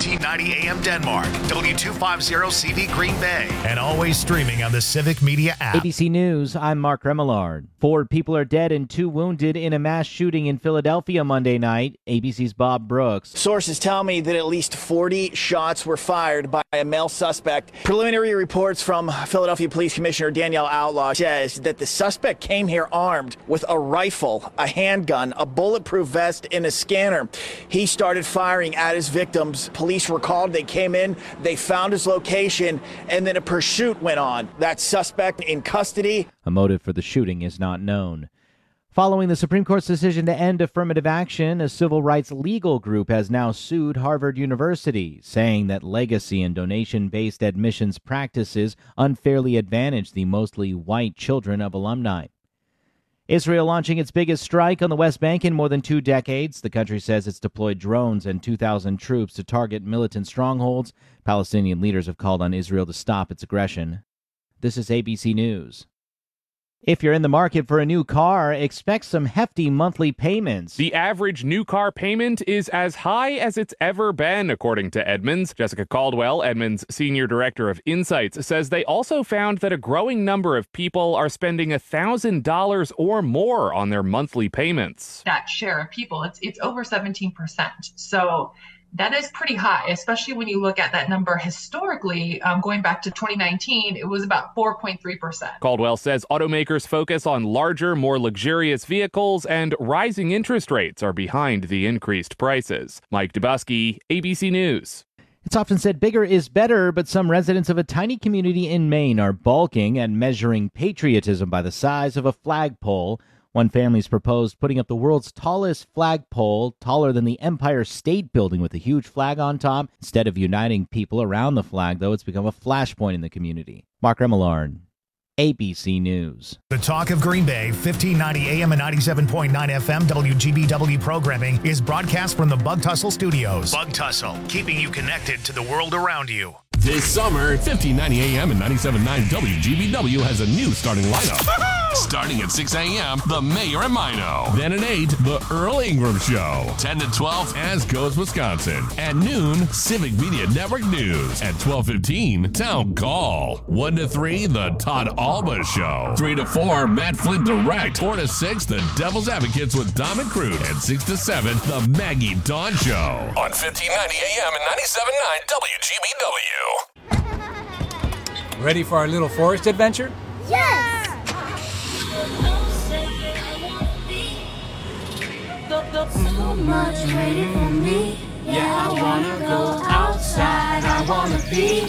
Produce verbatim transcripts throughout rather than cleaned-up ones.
fifteen ninety A M Denmark, W two fifty C V Green Bay, and always streaming on the Civic Media app. A B C News, I'm Mark Remillard. Four people are dead and two wounded in a mass shooting in Philadelphia Monday night. A B C's Bob Brooks. Sources tell me that at least forty shots were fired by a male suspect. Preliminary reports from Philadelphia Police Commissioner Danielle Outlaw says that the suspect came here armed with a rifle, a handgun, a bulletproof vest, and a scanner. He started firing at his victims. Police were called. They came in. They found his location, and then a pursuit went on. That suspect in custody. A motive for the shooting is not known. Following the Supreme Court's decision to end affirmative action, a civil rights legal group has now sued Harvard University, saying that legacy and donation-based admissions practices unfairly advantage the mostly white children of alumni. Israel launching its biggest strike on the West Bank in more than two decades. The country says it's deployed drones and two thousand troops to target militant strongholds. Palestinian leaders have called on Israel to stop its aggression. This is A B C News. If you're in the market for a new car, expect some hefty monthly payments. The average new car payment is as high as it's ever been, according to Edmunds. Jessica Caldwell, Edmunds' Senior Director of Insights, says they also found that a growing number of people are spending one thousand dollars or more on their monthly payments. That share of people, it's it's over seventeen percent. So that is pretty high, especially when you look at that number historically. Um, going back to twenty nineteen, it was about four point three percent. Caldwell says automakers focus on larger, more luxurious vehicles, and rising interest rates are behind the increased prices. Mike Dubusky, A B C News. It's often said bigger is better, but some residents of a tiny community in Maine are balking at measuring patriotism by the size of a flagpole. One family's proposed putting up the world's tallest flagpole, taller than the Empire State Building with a huge flag on top. Instead of uniting people around the flag, though, it's become a flashpoint in the community. Mark Remillard, A B C News. The Talk of Green Bay, fifteen ninety A M and ninety-seven point nine F M W G B W programming is broadcast from the Bug Tussle Studios. Bug Tussle, keeping you connected to the world around you. This summer, fifteen ninety A M and ninety-seven point nine W G B W has a new starting lineup. Starting at six A M, The Mayor and Mino. Then at eight, The Earl Ingram Show. ten to twelve, As Goes Wisconsin. At noon, Civic Media Network News. At twelve fifteen, Town Call. one to three, The Todd Alba Show. three to four, Matt Flint Direct. four to six, The Devil's Advocates with Dom and Crude. And six to seven, The Maggie Dawn Show. On fifteen ninety A M and ninety-seven point nine W G B W. Ready for our little forest adventure? Yes! So much waiting for me. Yeah, I wanna go outside. I wanna be.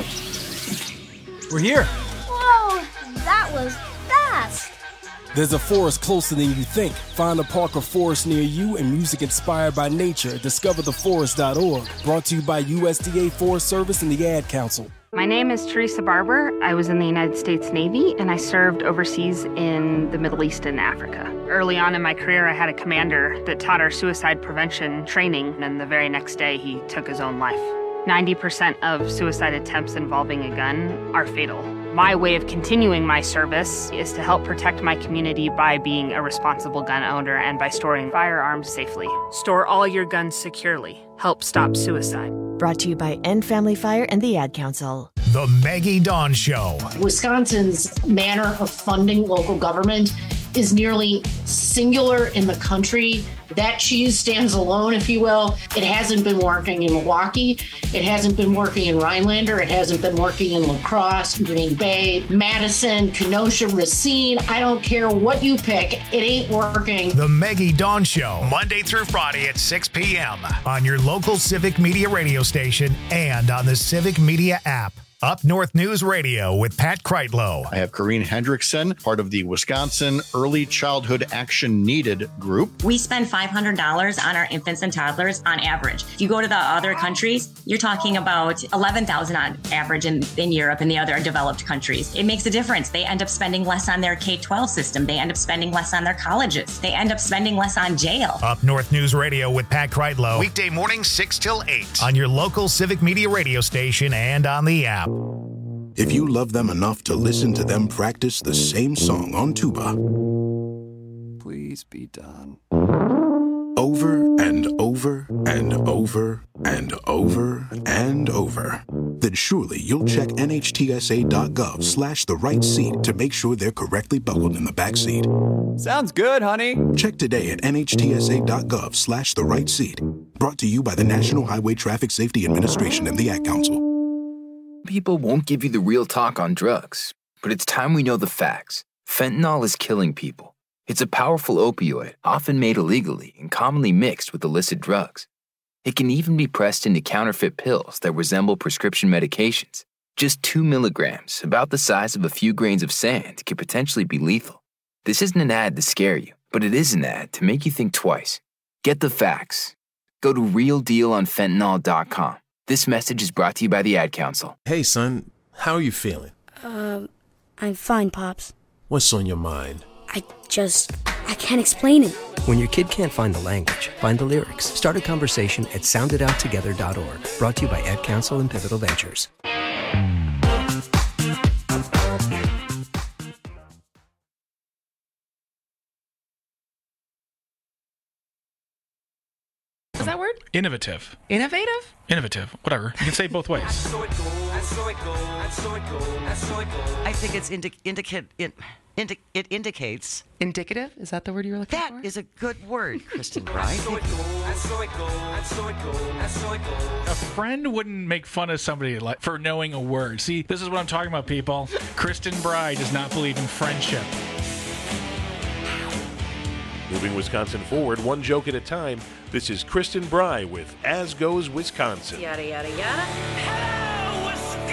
We're here. Whoa, that was fast. There's a forest closer than you think. Find a park or forest near you and music inspired by nature at discover the forest dot org. Brought to you by U S D A Forest Service and the Ad Council. My name is Teresa Barber. I was in the United States Navy, and I served overseas in the Middle East and Africa. Early on in my career, I had a commander that taught our suicide prevention training, and the very next day, he took his own life. ninety percent of suicide attempts involving a gun are fatal. My way of continuing my service is to help protect my community by being a responsible gun owner and by storing firearms safely. Store all your guns securely. Help stop suicide. Brought to you by End Family Fire and the Ad Council. The Maggie Dawn Show. Wisconsin's manner of funding local government is nearly singular in the country. That cheese stands alone, if you will. It hasn't been working in Milwaukee. It hasn't been working in Rhinelander. It hasn't been working in La Crosse, Green Bay, Madison, Kenosha, Racine. I don't care what you pick. It ain't working. The Maggie Dawn Show, Monday through Friday at six p.m. on your local Civic Media radio station and on the Civic Media app. Up North News Radio with Pat Kreitlow. I have Corrine Hendrickson, part of the Wisconsin Early Childhood Action Needed group. We spend five hundred dollars on our infants and toddlers on average. If you go to the other countries, you're talking about eleven thousand dollars on average in, in Europe and the other developed countries. It makes a difference. They end up spending less on their K twelve system. They end up spending less on their colleges. They end up spending less on jail. Up North News Radio with Pat Kreitlow. Weekday mornings six till eight on your local Civic Media radio station and on the app. If you love them enough to listen to them practice the same song on tuba, please be done. Over and over and over and over and over, then surely you'll check nhtsa.gov slash the right seat to make sure they're correctly buckled in the back seat. Sounds good, honey. Check today at nhtsa.gov slash the right seat. Brought to you by the National Highway Traffic Safety Administration and the Ad Council. People won't give you the real talk on drugs, but it's time we know the facts. Fentanyl is killing people. It's a powerful opioid, often made illegally and commonly mixed with illicit drugs. It can even be pressed into counterfeit pills that resemble prescription medications. Just two milligrams, about the size of a few grains of sand, could potentially be lethal. This isn't an ad to scare you, but it is an ad to make you think twice. Get the facts. Go to real deal on fentanyl dot com. This message is brought to you by the Ad Council. Hey, son, how are you feeling? Um, I'm fine, Pops. What's on your mind? I just, I can't explain it. When your kid can't find the language, find the lyrics. Start a conversation at sound it out together dot org. Brought to you by Ad Council and Pivotal Ventures. Is that word? Innovative. Innovative? Innovative. Whatever. You can say it both ways. I think it's indi- indicate it, indi- it indicates indicative. Is that the word you were looking that for? That is a good word, Kristen Bry. A friend wouldn't make fun of somebody like for knowing a word. See, this is what I'm talking about, people. Kristen Bry does not believe in friendship. Moving Wisconsin forward, one joke at a time. This is Kristen Bry with As Goes Wisconsin. Yada, yada, yada. Hello,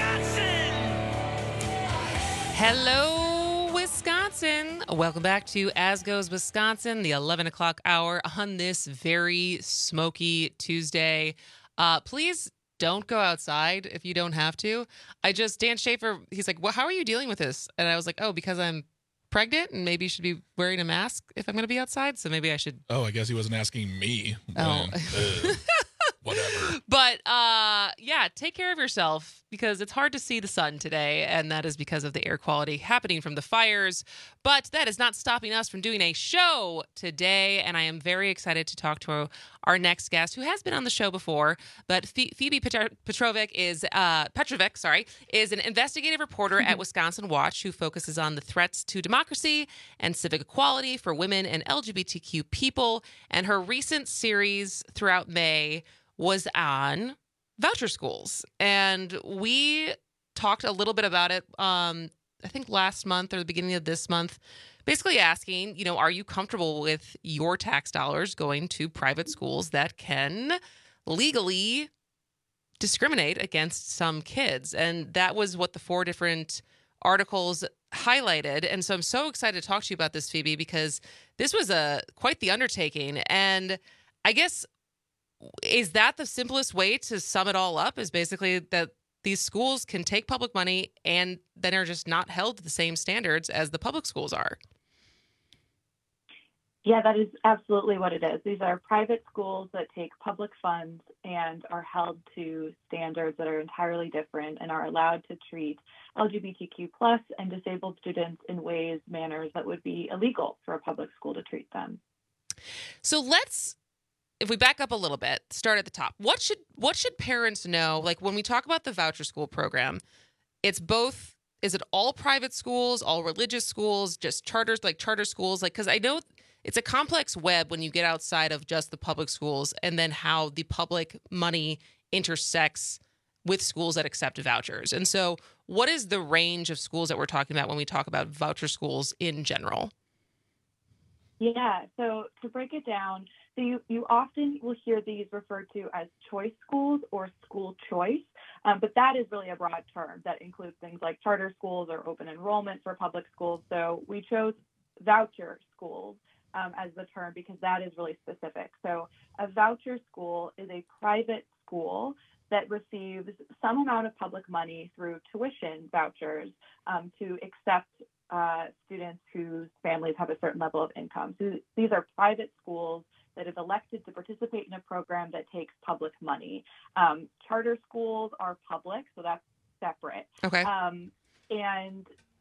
Wisconsin! Hello, Wisconsin. Welcome back to As Goes Wisconsin, the eleven o'clock hour on this very smoky Tuesday. Uh, please don't go outside if you don't have to. I just, Dan Schaefer, he's like, well, how are you dealing with this? And I was like, oh, because I'm pregnant and maybe should be wearing a mask if I'm going to be outside. So maybe I should. Oh, I guess he wasn't asking me. Oh, uh, whatever. But uh, yeah, take care of yourself because it's hard to see the sun today. And that is because of the air quality happening from the fires. But that is not stopping us from doing a show today. And I am very excited to talk to our next guest who has been on the show before. But Phoebe Petrovic is, uh, Petrovic, sorry, is an investigative reporter at Wisconsin Watch who focuses on the threats to democracy and civic equality for women and L G B T Q people. And her recent series throughout May was on voucher schools. And we talked a little bit about it, um, I think last month or the beginning of this month, basically asking, you know, are you comfortable with your tax dollars going to private schools that can legally discriminate against some kids? And that was what the four different articles highlighted. And so I'm so excited to talk to you about this, Phoebe, because this was a quite the undertaking. And I guess, is that the simplest way to sum it all up, is basically that these schools can take public money and then are just not held to the same standards as the public schools are? Yeah, that is absolutely what it is. These are private schools that take public funds and are held to standards that are entirely different and are allowed to treat L G B T Q plus and disabled students in ways, manners that would be illegal for a public school to treat them. So let's, if we back up a little bit, start at the top. What should what should parents know? Like when we talk about the voucher school program, it's both, is it all private schools, all religious schools, just charters, like charter schools? Like, because I know it's a complex web when you get outside of just the public schools and then how the public money intersects with schools that accept vouchers. And so what is the range of schools that we're talking about when we talk about voucher schools in general? Yeah, so to break it down, so you, you often will hear these referred to as choice schools or school choice, um, but that is really a broad term that includes things like charter schools or open enrollment for public schools. So we chose voucher schools um, as the term because that is really specific. So a voucher school is a private school that receives some amount of public money through tuition vouchers um, to accept uh, students whose families have a certain level of income. So these are private schools that have elected to participate in a program that takes public money. Um, charter schools are public, so that's separate. Okay. Um, and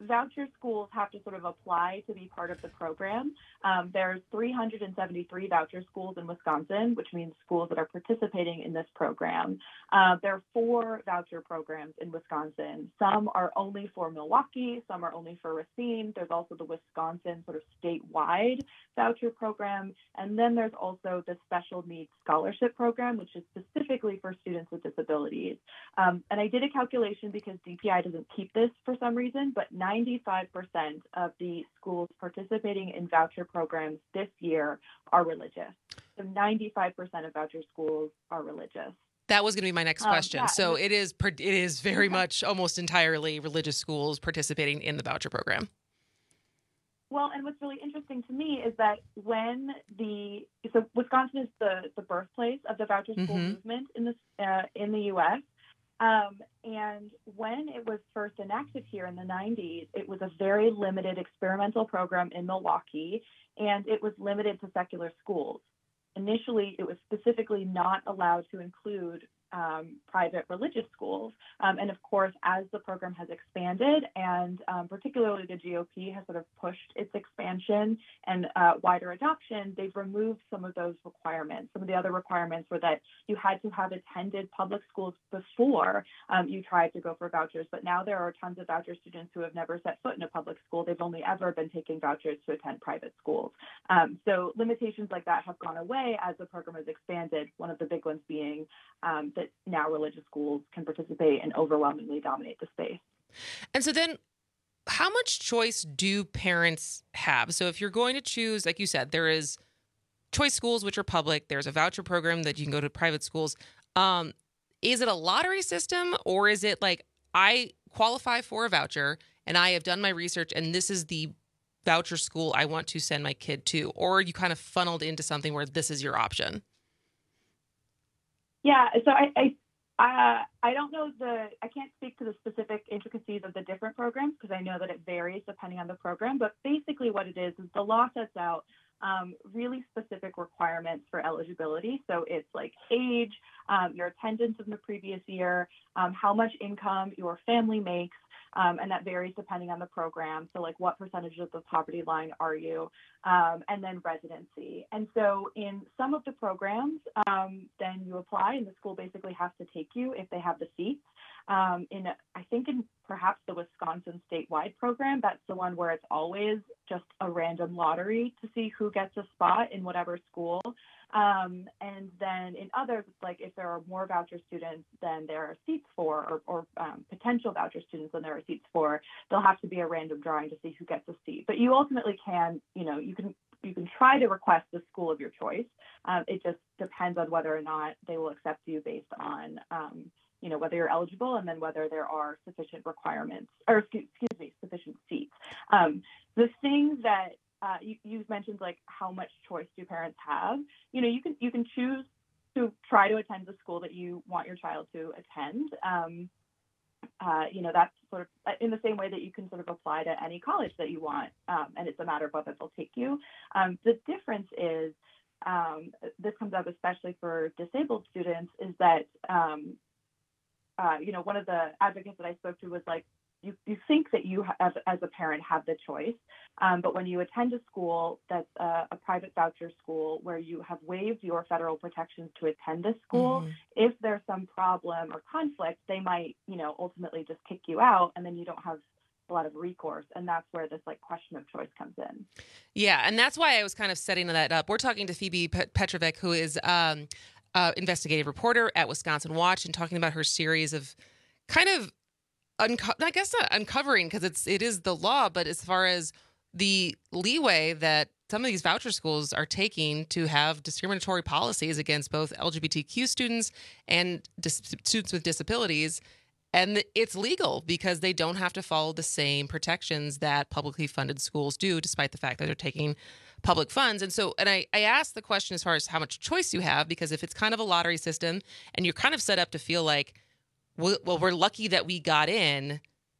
voucher schools have to sort of apply to be part of the program. Um, there's three hundred seventy-three voucher schools in Wisconsin, which means schools that are participating in this program. Uh, there are four voucher programs in Wisconsin. Some are only for Milwaukee, some are only for Racine. There's also the Wisconsin sort of statewide voucher program. And then there's also the Special Needs Scholarship Program, which is specifically for students with disabilities. Um, and I did a calculation because D P I doesn't keep this for some reason, but ninety-five percent of the schools participating in voucher programs this year are religious. So ninety-five percent of voucher schools are religious. That was going to be my next Um, question. yeah, so and- it is it is very much almost entirely religious schools participating in the voucher program. Well, and what's really interesting to me is that when the so Wisconsin is the, the birthplace of the voucher school Mhm. movement in the uh, in the U S. Um, and when it was first enacted here in the nineties, it was a very limited experimental program in Milwaukee, and it was limited to secular schools. Initially, it was specifically not allowed to include um, private religious schools. Um, and of course, as the program has expanded, and um, particularly the G O P has sort of pushed its expansion and uh, wider adoption, they've removed some of those requirements. Some of the other requirements were that you had to have attended public schools before um, you tried to go for vouchers. But now there are tons of voucher students who have never set foot in a public school. They've only ever been taking vouchers to attend private schools. Um, so limitations like that have gone away as the program has expanded, one of the big ones being um, that now religious schools can participate and overwhelmingly dominate the space. And so then how much choice do parents have? So if you're going to choose, like you said, there is choice schools, which are public. There's a voucher program that you can go to private schools. Um, is it a lottery system, or is it like I qualify for a voucher and I have done my research and this is the voucher school I want to send my kid to? Or are you kind of funneled into something where this is your option? Yeah, so I, I Uh, I don't know the, I can't speak to the specific intricacies of the different programs because I know that it varies depending on the program, but basically what it is is the law sets out um, really specific requirements for eligibility. So it's like age, um, your attendance in the previous year, um, how much income your family makes, um, and that varies depending on the program. So like what percentage of the poverty line are you, um, and then residency. And so in some of the programs, um, then you apply and the school basically has to take you if they have the seats. Um, in, I think in perhaps the Wisconsin statewide program, that's the one where it's always just a random lottery to see who gets a spot in whatever school. Um, and then in others, it's like if there are more voucher students than there are seats for, or, or um, potential voucher students than there are seats for, there'll have to be a random drawing to see who gets a seat. But you ultimately can, you know, you can you can try to request the school of your choice. Um, it just depends on whether or not they will accept you based on, um, you know, whether you're eligible and then whether there are sufficient requirements, or excuse, excuse me, sufficient seats. Um, the things that uh, you, you've mentioned, like how much choice do parents have? You know, you can you can choose to try to attend the school that you want your child to attend. Um, uh, you know, that's sort of in the same way that you can sort of apply to any college that you want, um, and it's a matter of whether they'll take you. Um, the difference is, um, this comes up especially for disabled students, is that um, Uh, you know, one of the advocates that I spoke to was like, you, you think that you, as, as a parent, have the choice, um, but when you attend a school that's a, a private voucher school where you have waived your federal protections to attend this school, mm-hmm. if there's some problem or conflict, they might, you know, ultimately just kick you out, and then you don't have a lot of recourse. And that's where this like question of choice comes in. Yeah, and that's why I was kind of setting that up. We're talking to Phoebe Petrovic, who is um, uh, investigative reporter at Wisconsin Watch, and talking about her series of kind of, unco- I guess not uncovering, because it's it is the law, but as far as the leeway that some of these voucher schools are taking to have discriminatory policies against both L G B T Q students and dis- students with disabilities. And it's legal because they don't have to follow the same protections that publicly funded schools do, despite the fact that they're taking public funds. And so, and I, I asked the question as far as how much choice you have, because if it's kind of a lottery system and you're kind of set up to feel like, well, well we're lucky that we got in,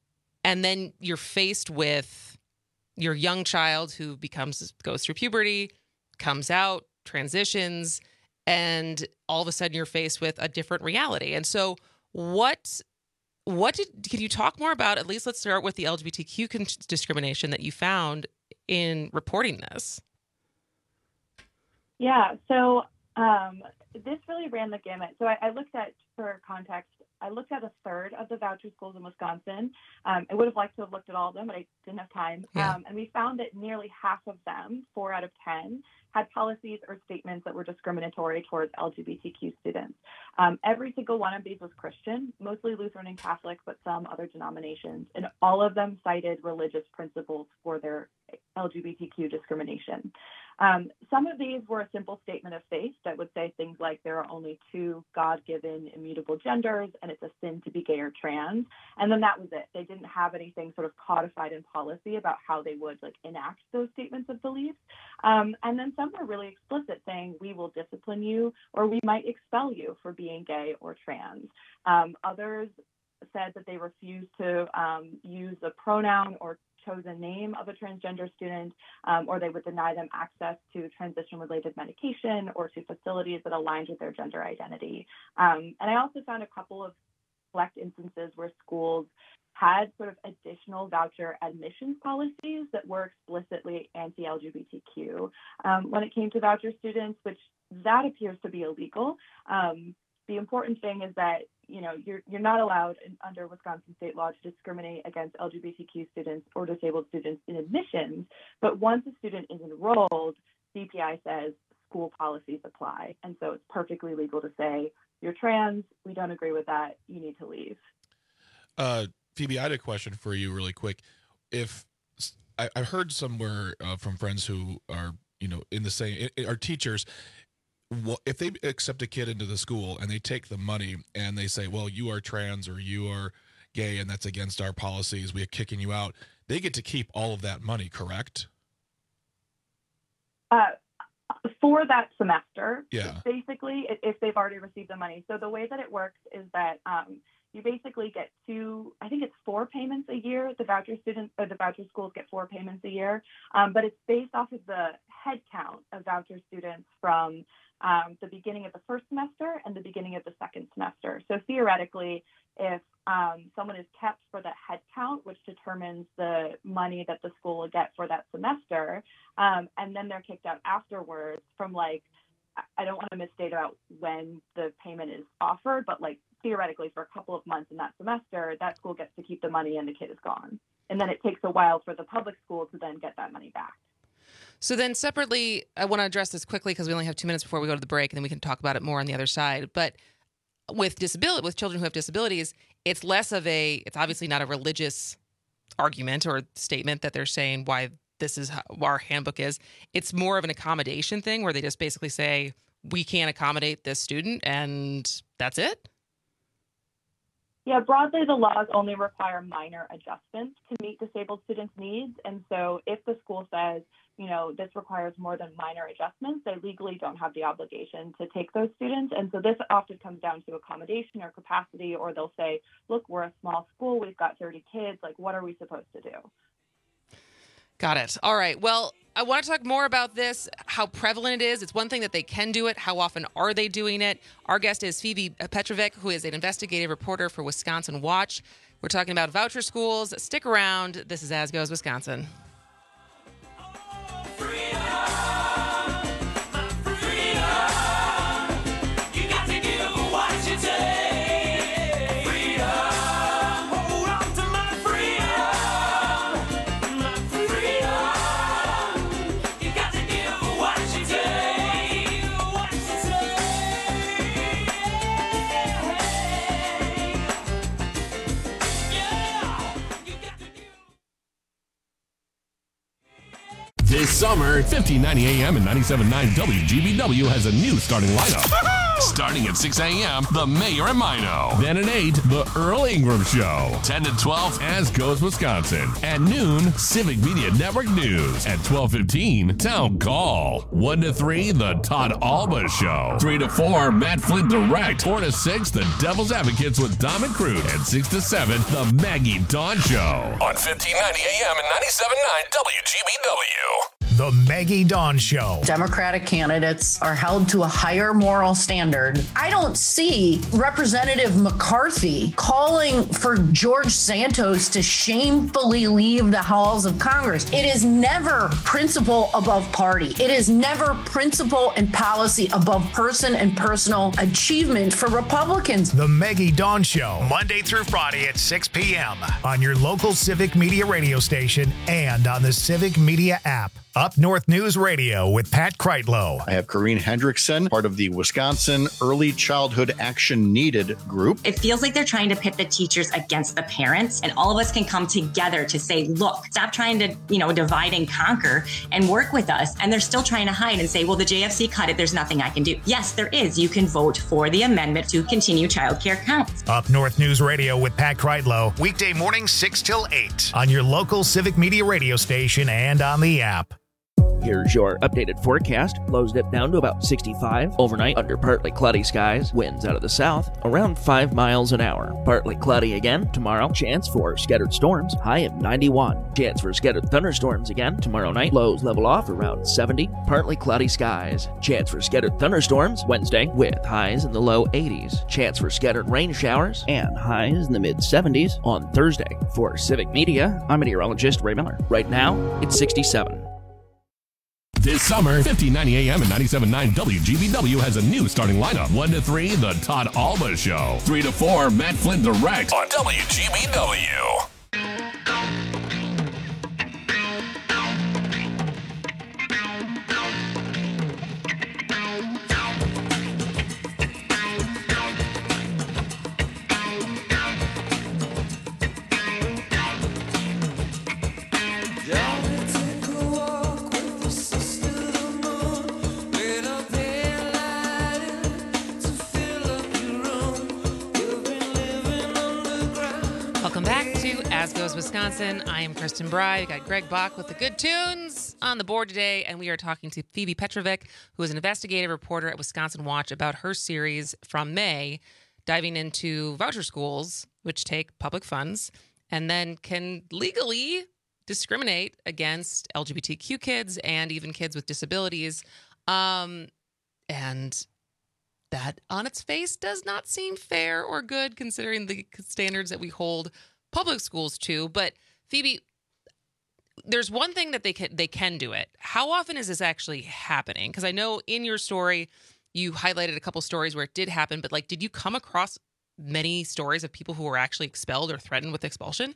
and then you're faced with your young child who becomes, goes through puberty, comes out, transitions, and all of a sudden you're faced with a different reality. And so what what did can you talk more about? At least let's start with the L G B T Q con- discrimination that you found in reporting this. Yeah, so um, this really ran the gamut. So I, I looked at, for context, I looked at a third of the voucher schools in Wisconsin. Um, I would have liked to have looked at all of them, but I didn't have time. Yeah. Um, and we found that nearly half of them, four out of ten, had policies or statements that were discriminatory towards L G B T Q students. Um, every single one of these was Christian, mostly Lutheran and Catholic, but some other denominations. And all of them cited religious principles for their L G B T Q discrimination. Um, some of these were a simple statement of faith that would say things like there are only two God-given immutable genders and it's a sin to be gay or trans. And then that was it. They didn't have anything sort of codified in policy about how they would like enact those statements of belief. Um, and then some were really explicit, saying we will discipline you or we might expel you for being gay or trans. Um, others said that they refused to um, use a pronoun or chosen name of a transgender student, um, or they would deny them access to transition-related medication or to facilities that aligned with their gender identity. Um, and I also found a couple of select instances where schools had sort of additional voucher admissions policies that were explicitly anti-L G B T Q um, when it came to voucher students, which that appears to be illegal. Um, the important thing is that you know, you're you're not allowed in, under Wisconsin state law to discriminate against L G B T Q students or disabled students in admissions. But once a student is enrolled, C P I says school policies apply. And so it's perfectly legal to say, you're trans, we don't agree with that, you need to leave. Uh, Phoebe, I had a question for you really quick. If I, I heard somewhere uh, from friends who are, you know, in the same, are teachers, if they accept a kid into the school and they take the money and they say, well, you are trans or you are gay and that's against our policies, we're kicking you out, they get to keep all of that money, correct? Uh, for that semester, yeah. Basically, if they've already received the money. So the way that it works is that um, you basically get two, I think it's four payments a year. The voucher students or the voucher schools get four payments a year, um, but it's based off of the head count of voucher students from Um, the beginning of the first semester and the beginning of the second semester. So theoretically, if um, someone is kept for that head count, which determines the money that the school will get for that semester, um, and then they're kicked out afterwards from like, I don't want to misstate about when the payment is offered, but like theoretically for a couple of months in that semester, that school gets to keep the money and the kid is gone. And then it takes a while for the public school to then get that money back. So then separately, I want to address this quickly because we only have two minutes before we go to the break, and then we can talk about it more on the other side. But with disability, with children who have disabilities, it's less of a, it's obviously not a religious argument or statement that they're saying why this is how our handbook is. It's more of an accommodation thing where they just basically say, we can't accommodate this student and that's it. Yeah, broadly, the laws only require minor adjustments to meet disabled students' needs. And so if the school says, you know, this requires more than minor adjustments, they legally don't have the obligation to take those students. And so this often comes down to accommodation or capacity, or they'll say, look, we're a small school, we've got thirty kids, like, what are we supposed to do? Got it. All right. Well, I want to talk more about this, how prevalent it is. It's one thing that they can do it. How often are they doing it? Our guest is Phoebe Petrovic, who is an investigative reporter for Wisconsin Watch. We're talking about voucher schools. Stick around. This is As Goes Wisconsin. This summer, fifteen ninety A M and ninety-seven point nine W G B W has a new starting lineup. Starting at six A M, The Mayor and Mino. Then at eight, The Earl Ingram Show. ten to twelve, As Goes Wisconsin. At noon, Civic Media Network News. At twelve fifteen, Town Call. one to three, The Todd Alba Show. three to four, Matt Flint Direct. four to six, The Devil's Advocates with Dom and Cruz. And six to seven, The Maggie Dawn Show. On fifteen ninety A M and ninety-seven point nine W G B W. The Maggie Dawn Show. Democratic candidates are held to a higher moral standard. I don't see Representative McCarthy calling for George Santos to shamefully leave the halls of Congress. It is never principle above party. It is never principle and policy above person and personal achievement for Republicans. The Maggie Dawn Show, Monday through Friday at six p.m. on your local Civic Media radio station and on the Civic Media app. Up North News Radio with Pat Kreitlow. I have Corrine Hendrickson, part of the Wisconsin Early Childhood Action Needed group. It feels like they're trying to pit the teachers against the parents, and all of us can come together to say, look, stop trying to, you know, divide and conquer and work with us. And they're still trying to hide and say, well, the J F C cut it. There's nothing I can do. Yes, there is. You can vote for the amendment to continue childcare counts. Up North News Radio with Pat Kreitlow, weekday morning six till eight on your local Civic Media radio station and on the app. Here's your updated forecast. Lows dip down to about sixty-five. Overnight, under partly cloudy skies. Winds out of the south, around five miles an hour. Partly cloudy again tomorrow. Chance for scattered storms. High at ninety-one. Chance for scattered thunderstorms again tomorrow night. Lows level off around seventy. Partly cloudy skies. Chance for scattered thunderstorms Wednesday with highs in the low eighties. Chance for scattered rain showers and highs in the mid seventies on Thursday. For Civic Media, I'm meteorologist Ray Miller. Right now, it's sixty-seven. This summer, fifteen ninety A M and ninety-seven point nine W G B W has a new starting lineup. one to three, The Todd Alba Show. three to four, Matt Flynn Direct on W G B W. Welcome back to As Goes Wisconsin. I am Kristen Bry. We got Greg Bach with the good tunes on the board today, and we are talking to Phoebe Petrovic, who is an investigative reporter at Wisconsin Watch, about her series from May, diving into voucher schools, which take public funds and then can legally discriminate against L G B T Q kids and even kids with disabilities. Um, and that on its face does not seem fair or good considering the standards that we hold public schools to. But Phoebe, there's one thing that they can they can do it. How often is this actually happening? Because I know in your story you highlighted a couple stories where it did happen, but like, did you come across many stories of people who were actually expelled or threatened with expulsion?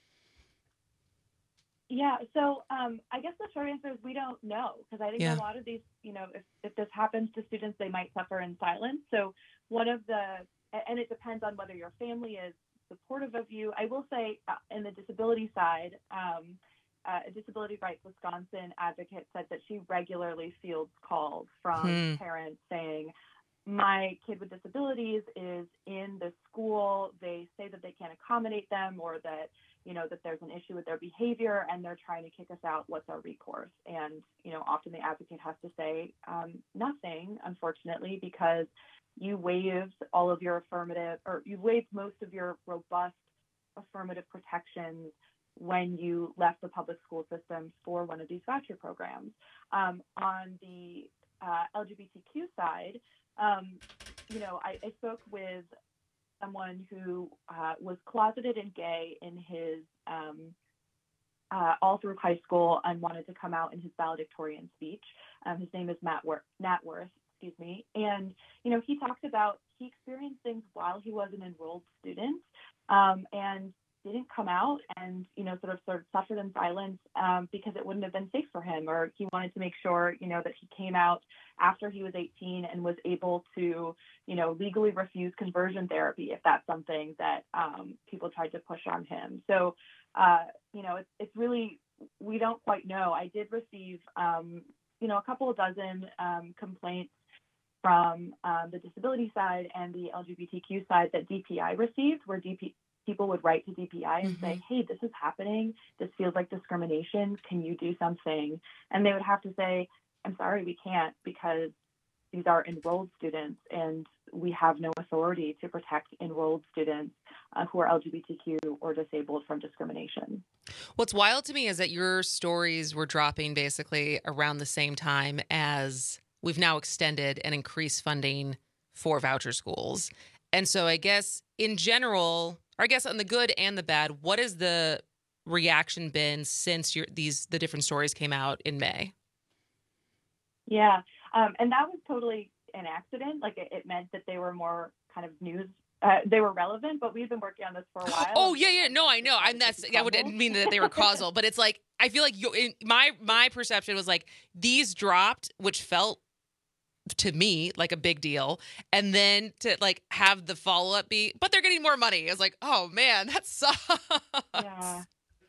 Yeah, so um, I guess the short answer is we don't know, because I think Yeah. a lot of these, you know, if, if this happens to students, they might suffer in silence. So one of the, and it depends on whether your family is supportive of you. I will say uh, in the disability side, um, uh, a Disability Rights Wisconsin advocate said that she regularly fields calls from Hmm. parents saying, my kid with disabilities is in the school. They say that they can't accommodate them, or that, you know, that there's an issue with their behavior and they're trying to kick us out. What's our recourse? And, you know, often the advocate has to say um, nothing, unfortunately, because you waived all of your affirmative, or you waived most of your robust affirmative protections when you left the public school system for one of these voucher programs. Um, on the uh, L G B T Q side, um, you know, I, I spoke with someone who uh, was closeted and gay in his um, uh, all through high school and wanted to come out in his valedictorian speech. Um, his name is Matt Wor- Nat Worth, excuse me. And, you know, he talked about he experienced things while he was an enrolled student um, and didn't come out and, you know, sort of sort of suffered in silence um, because it wouldn't have been safe for him, or he wanted to make sure, you know, that he came out after he was eighteen and was able to, you know, legally refuse conversion therapy if that's something that um, people tried to push on him. So, uh, you know, it's, it's really, we don't quite know. I did receive, um, you know, a couple of dozen um, complaints from um, the disability side and the L G B T Q side that D P I received, where D P people would write to D P I and Mm-hmm. say, hey, this is happening. This feels like discrimination. Can you do something? And they would have to say, I'm sorry, we can't, because these are enrolled students and we have no authority to protect enrolled students uh, who are L G B T Q or disabled from discrimination. What's wild to me is that your stories were dropping basically around the same time as we've now extended and increased funding for voucher schools. And so I guess in general, or I guess on the good and the bad, what has the reaction been since your, these the different stories came out in May? Yeah, um, and that was totally an accident. Like it, it meant that they were more kind of news. Uh, they were relevant, but we've been working on this for a while. Oh yeah, yeah. No, I know. I'm that's. I wouldn't mean that they were causal, but it's like I feel like you, in, my my perception was like these dropped, which felt to me like a big deal, and then to like have the follow up be, but they're getting more money. I was like, oh man, that sucks. Yeah.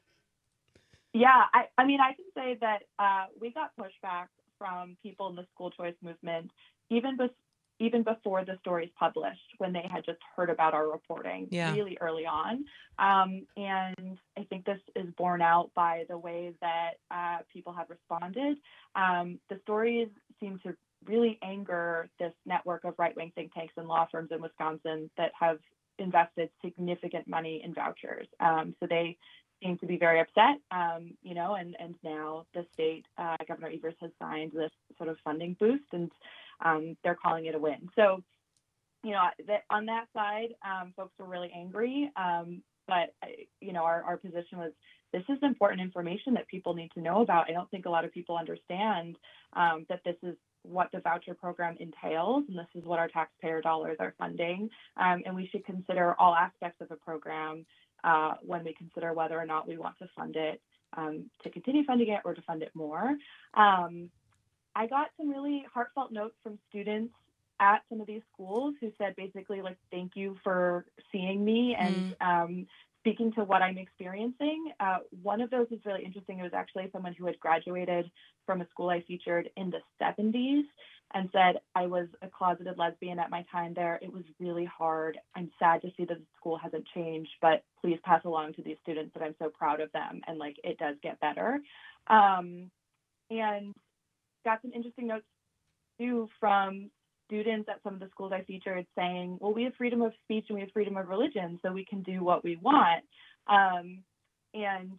Yeah, I, I mean, I can say that uh, we got pushback from people in the school choice movement, even bes- even before the stories published, when they had just heard about our reporting yeah. really early on. Um, and I think this is borne out by the way that uh, people have responded. Um, the stories seem to really anger this network of right-wing think tanks and law firms in Wisconsin that have invested significant money in vouchers. Um, so they seem to be very upset, um, you know, and, and now the state, uh, Governor Evers has signed this sort of funding boost, and um, they're calling it a win. So, you know, that, on that side, um, folks were really angry, um, but, you know, our, our position was, this is important information that people need to know about. I don't think a lot of people understand um, that this is what the voucher program entails, and this is what our taxpayer dollars are funding, um, and we should consider all aspects of a program Uh, when we consider whether or not we want to fund it, um, to continue funding it or to fund it more. Um, I got some really heartfelt notes from students at some of these schools who said basically like, thank you for seeing me and mm. um, speaking to what I'm experiencing. Uh, one of those is really interesting. It was actually someone who had graduated from a school I featured in the seventies and said, I was a closeted lesbian at my time there. It was really hard. I'm sad to see that the school hasn't changed, but please pass along to these students that I'm so proud of them. And like, it does get better. Um, and got some interesting notes too from students at some of the schools I featured saying, well, we have freedom of speech and we have freedom of religion, so we can do what we want. Um, and,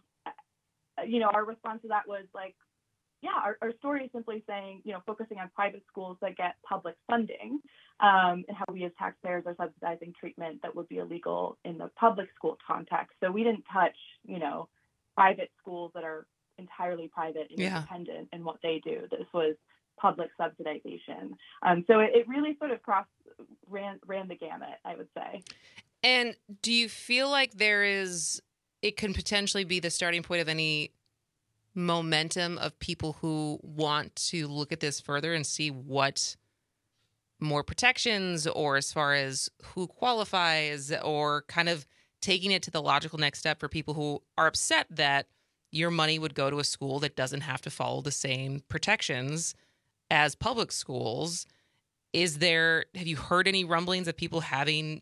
you know, our response to that was like, yeah, our, our story is simply saying, you know, focusing on private schools that get public funding um, and how we as taxpayers are subsidizing treatment that would be illegal in the public school context. So we didn't touch, you know, private schools that are entirely private and yeah. independent in what they do. This was public subsidization. Um, so it, it really sort of crossed, ran, ran the gamut, I would say. And do you feel like there is, it can potentially be the starting point of any momentum of people who want to look at this further and see what more protections, or as far as who qualifies, or kind of taking it to the logical next step for people who are upset that your money would go to a school that doesn't have to follow the same protections as public schools? Is there, have you heard any rumblings of people having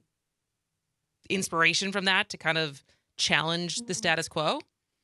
inspiration from that to kind of challenge the status quo?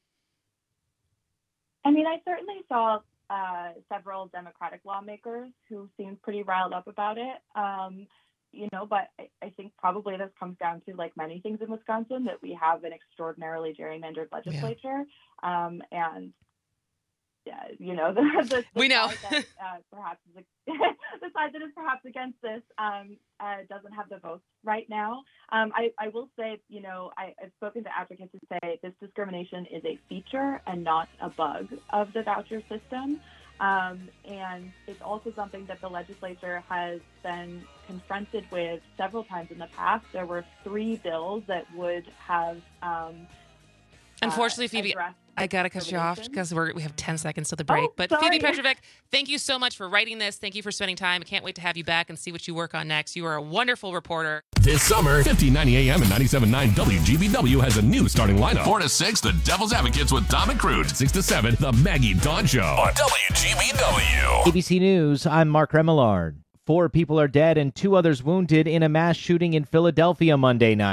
I mean, I certainly saw uh, several Democratic lawmakers who seemed pretty riled up about it, um, you know, but I, I think probably this comes down to, like many things in Wisconsin, that we have an extraordinarily gerrymandered legislature. Yeah. Um, and, yeah, you know, the, the, the we know. side that, uh, perhaps is, the side that is perhaps against this um, uh, doesn't have the votes right now. Um, I, I will say, you know, I, I've spoken to advocates who say this discrimination is a feature and not a bug of the voucher system. Um, and it's also something that the legislature has been confronted with several times in the past. There were three bills that would have um, Unfortunately, uh, Phoebe, I got to cut you off because we're we have ten seconds to the break. Oh, but sorry. Phoebe Petrovic, thank you so much for writing this. Thank you for spending time. I can't wait to have you back and see what you work on next. You are a wonderful reporter. This summer, fifteen ninety A M and ninety-seven point nine W G B W has a new starting lineup. four to six, The Devil's Advocates with Dom and Crude. six to seven, The Maggie Dawn Show on W G B W. A B C News, I'm Mark Remillard. Four people are dead and two others wounded in a mass shooting in Philadelphia Monday night.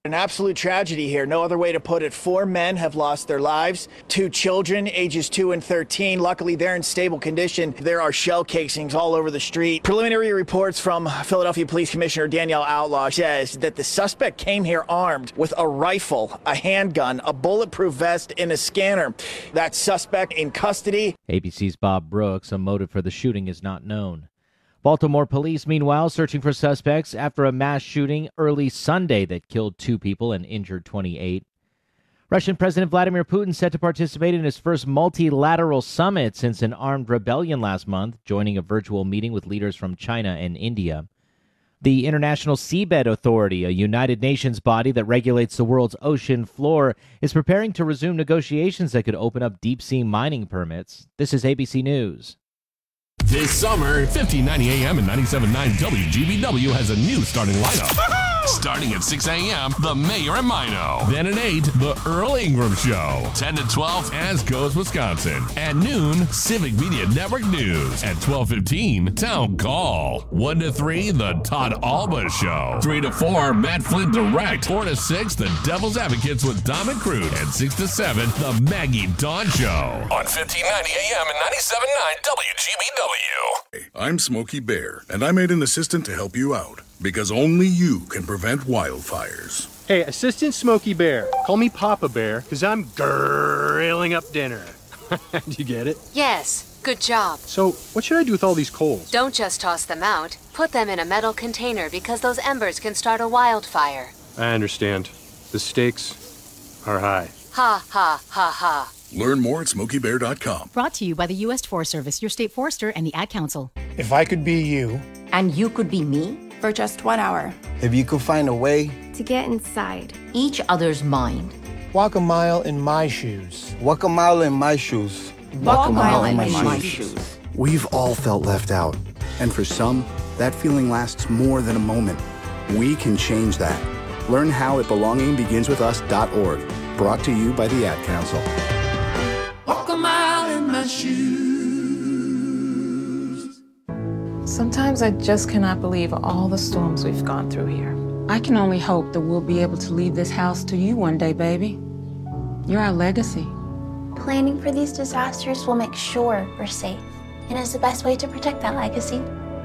An absolute tragedy here. No other way to put it. Four men have lost their lives. Two children, ages two and thirteen. Luckily, they're in stable condition. There are shell casings all over the street. Preliminary reports from Philadelphia Police Commissioner Danielle Outlaw says that the suspect came here armed with a rifle, a handgun, a bulletproof vest, and a scanner. That suspect in custody. A B C's Bob Brooks. A motive for the shooting is not known. Baltimore police, meanwhile, searching for suspects after a mass shooting early Sunday that killed two people and injured twenty-eight. Russian President Vladimir Putin set to participate in his first multilateral summit since an armed rebellion last month, joining a virtual meeting with leaders from China and India. The International Seabed Authority, a United Nations body that regulates the world's ocean floor, is preparing to resume negotiations that could open up deep-sea mining permits. This is A B C News. This summer, fifteen ninety A M and ninety-seven point nine W G B W has a new starting lineup. Starting at six A M, The Mayor and Mino. Then at eight, The Earl Ingram Show. ten to twelve, As Goes Wisconsin. At noon, Civic Media Network News. At twelve fifteen, Town Call. one to three, The Todd Alba Show. three to four, Matt Flynn Direct. four to six, The Devil's Advocates with Dom and Crude. And six to seven, The Maggie Dawn Show. On fifteen ninety A M and ninety-seven point nine W G B W. Hey, I'm Smokey Bear, and I made an assistant to help you out, because only you can prevent wildfires. Hey, Assistant Smokey Bear, call me Papa Bear, because I'm grilling up dinner. Do you get it? Yes, good job. So, what should I do with all these coals? Don't just toss them out. Put them in a metal container because those embers can start a wildfire. I understand. The stakes are high. Ha, ha, ha, ha. Learn more at smokey bear dot com. Brought to you by the U S Forest Service, your state forester, and the Ad Council. If I could be you. And you could be me for just one hour. If you could find a way to get inside each other's mind. Walk a mile in my shoes. Walk a mile in my shoes. Walk, Walk a mile, mile in, in my, my shoes. shoes. We've all felt left out. And for some, that feeling lasts more than a moment. We can change that. Learn how at belonging begins with us dot org. Brought to you by the Ad Council. Walk a mile in my shoes. Sometimes I just cannot believe all the storms we've gone through here. I can only hope that we'll be able to leave this house to you one day, baby. You're our legacy. Planning for these disasters will make sure we're safe, and is the best way to protect that legacy.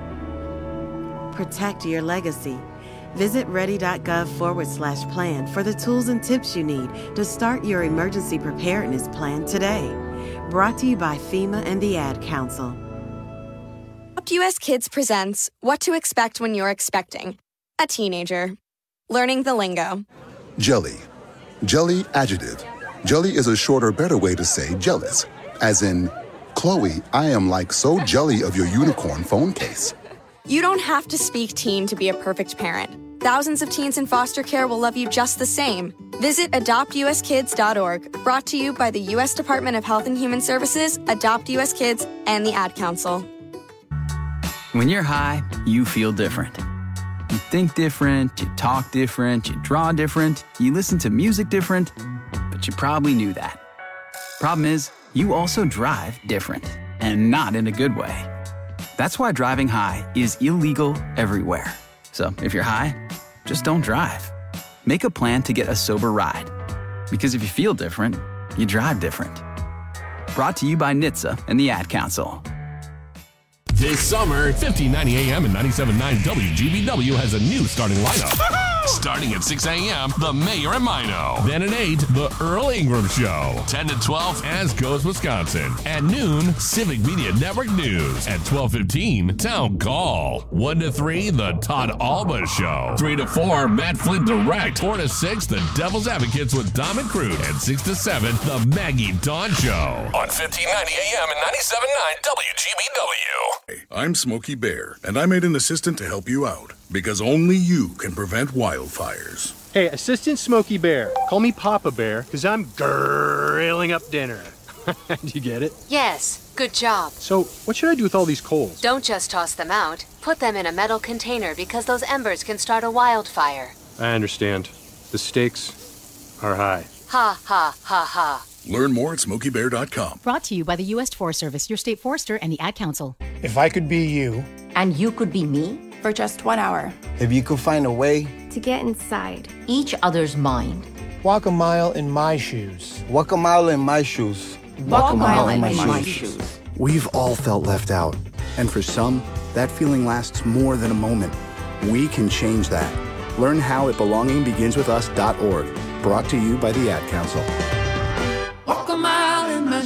Protect your legacy. Visit ready.gov forward slash plan for the tools and tips you need to start your emergency preparedness plan today. Brought to you by FEMA and the Ad Council. Adopt U S Kids presents What to Expect When You're Expecting a Teenager. Learning the lingo. Jelly. Jelly adjective. Jelly is a shorter, better way to say jealous. As in, Chloe, I am like so jelly of your unicorn phone case. You don't have to speak teen to be a perfect parent. Thousands of teens in foster care will love you just the same. Visit adopt u s kids dot org. Brought to you by the U S Department of Health and Human Services, Adopt U S Kids, and the Ad Council. When you're high, you feel different. You think different, you talk different, you draw different, you listen to music different, but you probably knew that. Problem is, you also drive different, and not in a good way. That's why driving high is illegal everywhere. So if you're high, just don't drive. Make a plan to get a sober ride. Because if you feel different, you drive different. Brought to you by N H T S A and the Ad Council. This summer, fifteen ninety A M and ninety-seven point nine W G B W has a new starting lineup. Starting at six A M, The Mayor and Mino. Then at eight, The Earl Ingram Show. ten to twelve, As Goes Wisconsin. At noon, Civic Media Network News. At twelve fifteen, Town Call. one to three, The Todd Alba Show. three to four, Matt Flynn Direct. four to six, The Devil's Advocates with Dom and Crude. And six to seven, The Maggie Dawn Show. On fifteen ninety A M and ninety-seven point nine W G B W. Hey, I'm Smokey Bear, and I made an assistant to help you out, because only you can prevent wildfires. Hey, Assistant Smokey Bear, call me Papa Bear, because I'm grilling up dinner. Do you get it? Yes, good job. So, what should I do with all these coals? Don't just toss them out. Put them in a metal container because those embers can start a wildfire. I understand. The stakes are high. Ha, ha, ha, ha. Learn more at smokey bear dot com. Brought to you by the U S Forest Service, your state forester, and the Ad Council. If I could be you. And you could be me for just one hour. If you could find a way to get inside each other's mind. Walk a mile in my shoes. Walk a mile in my shoes. Walk a mile in my shoes. We've all felt left out. And for some, that feeling lasts more than a moment. We can change that. Learn how at belonging begins with us dot org. Brought to you by the Ad Council. Walk a mile in my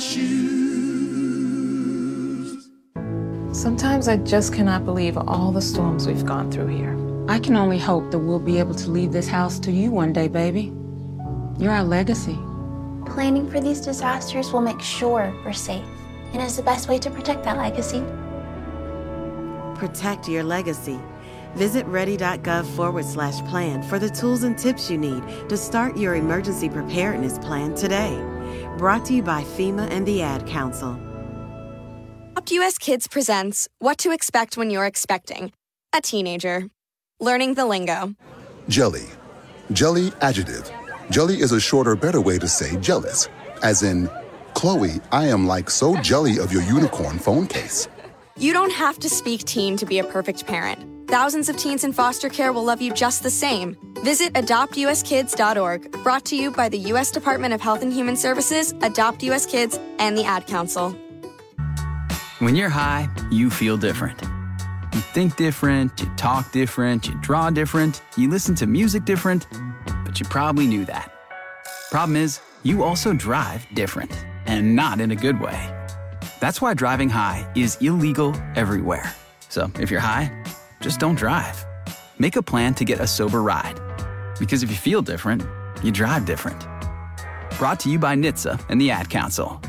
shoes. Sometimes I just cannot believe all the storms we've gone through here. I can only hope that we'll be able to leave this house to you one day, baby. You're our legacy. Planning for these disasters will make sure we're safe and is the best way to protect that legacy. Protect your legacy. Visit ready.gov forward slash plan for the tools and tips you need to start your emergency preparedness plan today. Brought to you by FEMA and the Ad Council. Adopt U S Kids presents What to Expect When You're Expecting a Teenager. Learning the lingo. Jelly. Jelly adjective. Jelly is a shorter, better way to say jealous. As in, Chloe, I am like so jelly of your unicorn phone case. You don't have to speak teen to be a perfect parent. Thousands of teens in foster care will love you just the same. Visit adopt u s kids dot org. Brought to you by the U S Department of Health and Human Services, Adopt U S Kids, and the Ad Council. When you're high, you feel different. You think different, you talk different, you draw different, you listen to music different, but you probably knew that. Problem is, you also drive different, and not in a good way. That's why driving high is illegal everywhere. So if you're high, just don't drive. Make a plan to get a sober ride. Because if you feel different, you drive different. Brought to you by N H T S A and the Ad Council.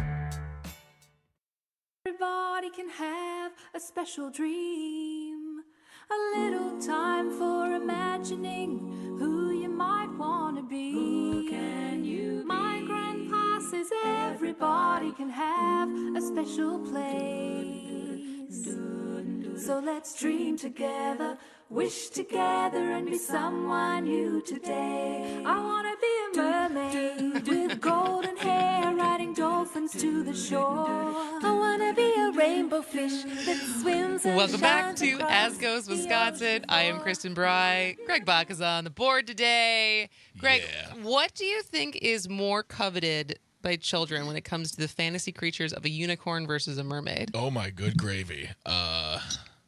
Everybody can have a special dream. A little time for imagining who you might want to be. Who can you be? My grandpa says everybody can have a special place. So let's dream together, wish together, and be someone new today. I want to be a mermaid with golden hair, riding dolphins to the shore. I want to be a rainbow fish that swims and Welcome back shines to across As Goes Wisconsin. I am Kristen Bry. Greg Bach is on the board today. Greg, what do you think is more coveted by children when it comes to the fantasy creatures of a unicorn versus a mermaid? Oh my good gravy. Uh,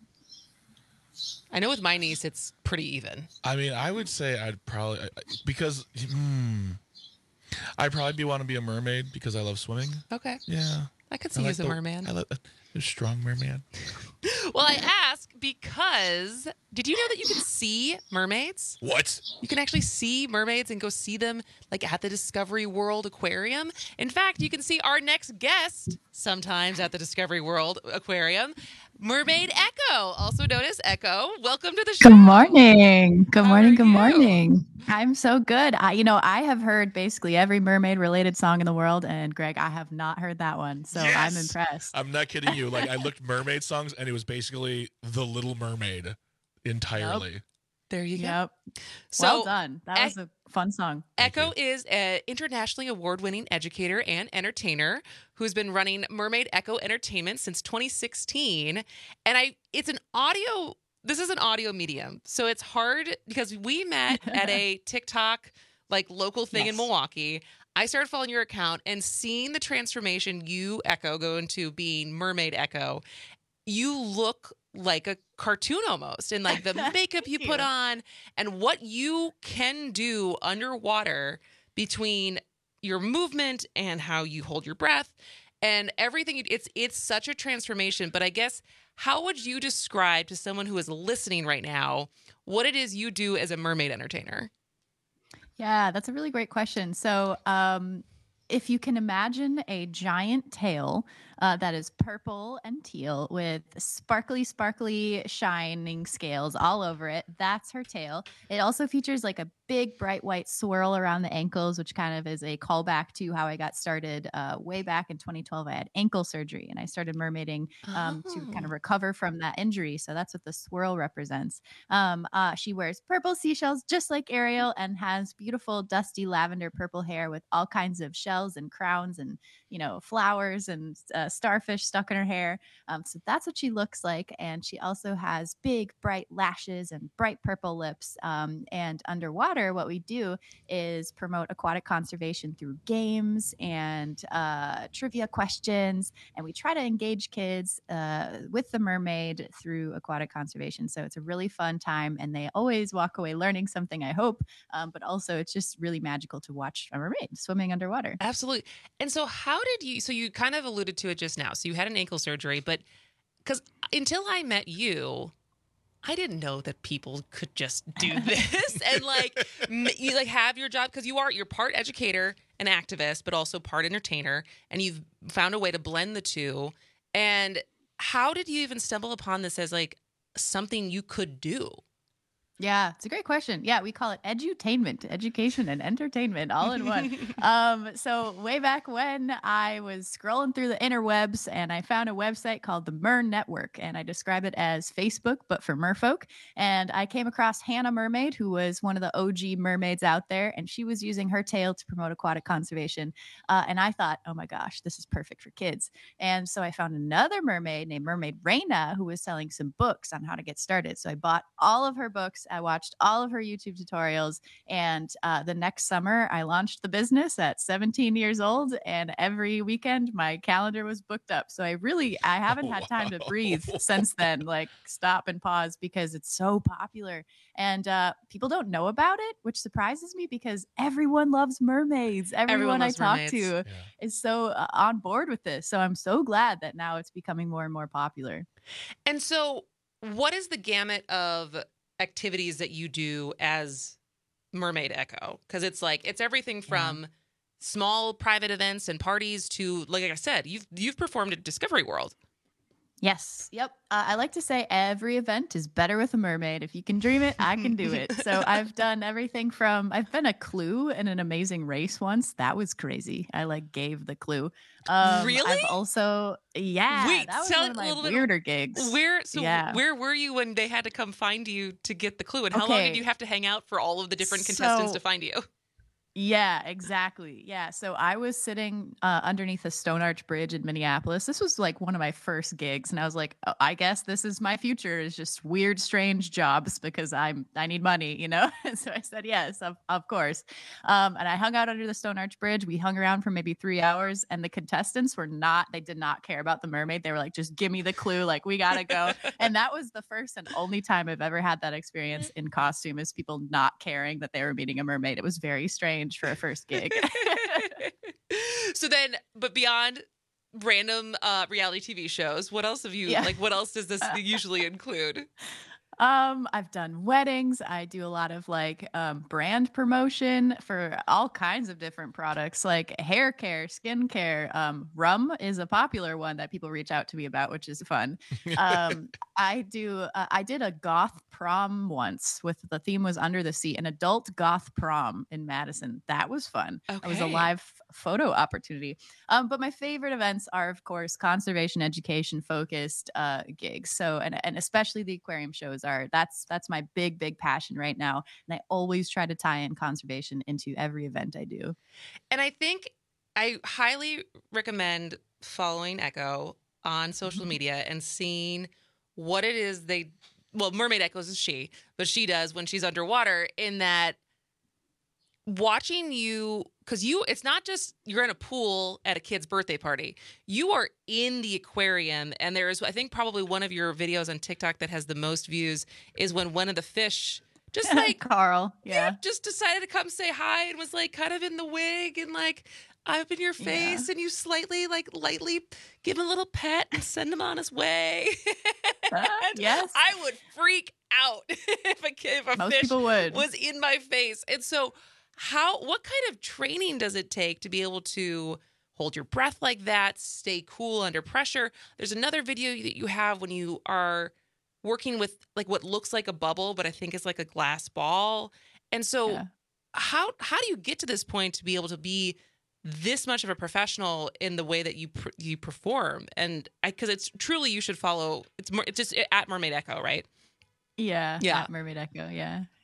I know with my niece it's pretty even. I mean, I would say I'd probably because hmm, I'd probably be want to be a mermaid because I love swimming. Okay. Yeah. I could see I you like as a the- merman. I love a strong merman. Well, I ask because did you know that you can see mermaids? What? You can actually see mermaids and go see them like at the Discovery World Aquarium. In fact, you can see our next guest sometimes at the Discovery World Aquarium, Mermaid Echo, also known as Echo. Welcome to the show. Good morning. Good morning. Good morning. I'm so good. I, you know, I have heard basically every mermaid related song in the world, and Greg, I have not heard that one. So Yes! I'm impressed. I'm not kidding you. Like I looked mermaid songs and it was basically The Little Mermaid entirely. There you go. Yep. So, well done. That Ec- was a fun song. Echo is an internationally award-winning educator and entertainer who's been running Mermaid Echo Entertainment since twenty sixteen. And I, it's an audio. This is an audio medium, so it's hard because we met at a TikTok like local thing in Yes. Milwaukee. I started following your account and seeing the transformation you, Echo, go into being Mermaid Echo. You look like a cartoon almost, and like the makeup you put on and what you can do underwater between your movement and how you hold your breath and everything. It's it's such a transformation. But I guess, how would you describe to someone who is listening right now what it is you do as a mermaid entertainer? Yeah, that's a really great question. So, um, if you can imagine a giant tail uh, that is purple and teal with sparkly, sparkly, shining scales all over it, that's her tail. It also features like a big, bright white swirl around the ankles, which kind of is a callback to how I got started uh, way back in twenty twelve. I had ankle surgery and I started mermaiding um, to kind of recover from that injury. So that's what the swirl represents. Um, uh, she wears purple seashells just like Ariel and has beautiful, dusty lavender purple hair with all kinds of shells and crowns and, you know, flowers and uh, starfish stuck in her hair. Um, so that's what she looks like. And she also has big, bright lashes and bright purple lips. Um, and underwater, what we do is promote aquatic conservation through games and uh, trivia questions. And we try to engage kids uh, with the mermaid through aquatic conservation. So it's a really fun time. And they always walk away learning something, I hope. Um, but also, it's just really magical to watch a mermaid swimming underwater. Absolutely. And so how did you, so you kind of alluded to it just now. So you had an ankle surgery, but because until I met you, I didn't know that people could just do this and like you like have your job, because you are you're part educator and activist, but also part entertainer, and you've found a way to blend the two. And how did you even stumble upon this as like something you could do? Yeah, it's a great question. Yeah, we call it edutainment, education and entertainment all in one. um, so way back when I was scrolling through the interwebs and I found a website called the Mer Network, and I describe it as Facebook, but for merfolk. And I came across Hannah Mermaid, who was one of the O G mermaids out there, and she was using her tail to promote aquatic conservation. Uh, and I thought, oh my gosh, this is perfect for kids. And so I found another mermaid named Mermaid Reina, who was selling some books on how to get started. So I bought all of her books. I watched all of her YouTube tutorials, and uh, the next summer I launched the business at seventeen years old, and every weekend my calendar was booked up. So I really, I haven't had time to breathe since then, like stop and pause, because it's so popular. And uh, people don't know about it, which surprises me because everyone loves mermaids. Everyone, everyone I talk mermaids. to yeah. is so uh, on board with this. So I'm so glad that now it's becoming more and more popular. And so what is the gamut of activities that you do as Mermaid Echo? Because it's like it's everything from yeah. small private events and parties to, like I said, you've you've performed at Discovery World. Yes. Yep. Uh, I like to say every event is better with a mermaid. If you can dream it, I can do it. So I've done everything from, I've been a Clue in an Amazing Race once. That was crazy. I like gave the clue. Um, really? I've also, yeah. Wait, that was tell one of my a little weirder bit, gigs. Where, so yeah. where were you when they had to come find you to get the clue? And how okay. long did you have to hang out for all of the different contestants so, to find you? Yeah, exactly. Yeah. So I was sitting uh, underneath a Stone Arch Bridge in Minneapolis. This was like one of my first gigs. And I was like, oh, I guess this is my future, is just weird, strange jobs because I'm, I need money, you know? And so I said, yes, of, of course. Um, and I hung out under the Stone Arch Bridge. We hung around for maybe three hours and the contestants were not, they did not care about the mermaid. They were like, just give me the clue. Like, we got to go. And that was the first and only time I've ever had that experience in costume, is people not caring that they were meeting a mermaid. It was very strange for a first gig. So then, but beyond random uh, reality T V shows, what else have you, yeah. like, what else does this usually include? Um, I've done weddings. I do a lot of like um, brand promotion for all kinds of different products, like hair care, skin care. Um, rum is a popular one that people reach out to me about, which is fun. Um, I do. Uh, I did a goth prom once with the theme was Under the Sea, an adult goth prom in Madison. That was fun. Okay. It was a live photo opportunity. Um, but my favorite events are, of course, conservation education focused uh, gigs. So, and and especially the aquarium shows are. That's that's my big, big passion right now. And I always try to tie in conservation into every event I do. And I think I highly recommend following Echo on social media and seeing what it is they, well, Mermaid Echoes is she, but she does when she's underwater, in that watching you, because you, it's not just you're in a pool at a kid's birthday party. You are in the aquarium, and there is, I think, probably one of your videos on TikTok that has the most views is when one of the fish just like Carl, yeah. yeah, just decided to come say hi and was like kind of in the wig and like up in your face, yeah. and you slightly, like, lightly give him a little pet and send him on his way. Uh, yes, I would freak out if a kid, if a Most fish people would. was in my face, and so. How, what kind of training does it take to be able to hold your breath like that, stay cool under pressure? There's another video that you have when you are working with like what looks like a bubble, but I think it's like a glass ball. And so yeah. how, how do you get to this point to be able to be this much of a professional in the way that you, you perform? And I, cause it's truly, you should follow, it's more, it's just at Mermaid Echo, right? Yeah. Yeah. At Mermaid Echo. Yeah.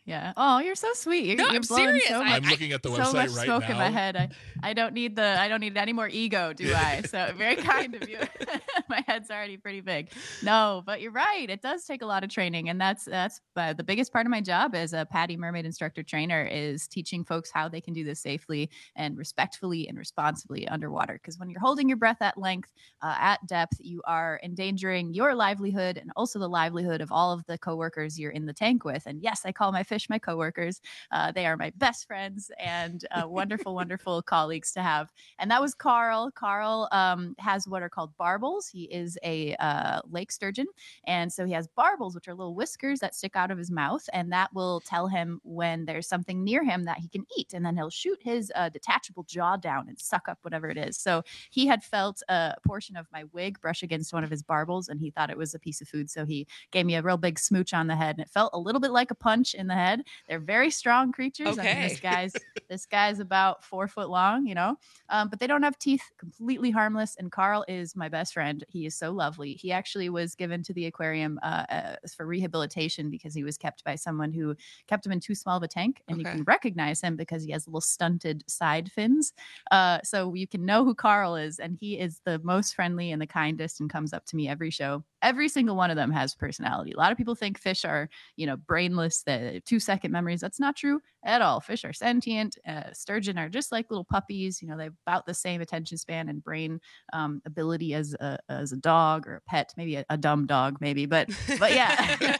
Yeah. Oh, you're so sweet. You're, No, you're I'm blowing serious. So I- much, I'm looking at the so website much right smoke now. in my head. I, I don't need the I don't need any more ego, do I? So very kind of you. My head's already pretty big. No, but you're right. It does take a lot of training, and that's that's uh, the biggest part of my job as a PADI mermaid instructor trainer is teaching folks how they can do this safely and respectfully and responsibly underwater. Because when you're holding your breath at length, uh, at depth, you are endangering your livelihood and also the livelihood of all of the coworkers you're in the tank with. And yes, I call my fish my coworkers. Uh, they are my best friends and uh, wonderful, wonderful colleagues to have. And that was Carl. Carl um, has what are called barbels. He is a uh, lake sturgeon. And so he has barbels, which are little whiskers that stick out of his mouth. And that will tell him when there's something near him that he can eat. And then he'll shoot his uh, detachable jaw down and suck up whatever it is. So he had felt a portion of my wig brush against one of his barbels and he thought it was a piece of food. So he gave me a real big smooch on the head and it felt a little bit like a punch in the head. They're very strong creatures. Okay. I mean, this guy's this guy's about four foot long, you know, um, but they don't have teeth, completely harmless. And Carl is my best friend. He is so lovely. He actually was given to the aquarium uh, uh, for rehabilitation because he was kept by someone who kept him in too small of a tank. And Okay. you can recognize him because he has little stunted side fins. Uh, so you can know who Carl is. And he is the most friendly and the kindest and comes up to me every show. Every single one of them has personality. A lot of people think fish are, you know, brainless, the two second memories. That's not true at all. Fish are sentient. Uh, sturgeon are just like little puppies. You know, they have about the same attention span and brain um, ability as a, as a dog or a pet, maybe a, a dumb dog, maybe. But, but yeah.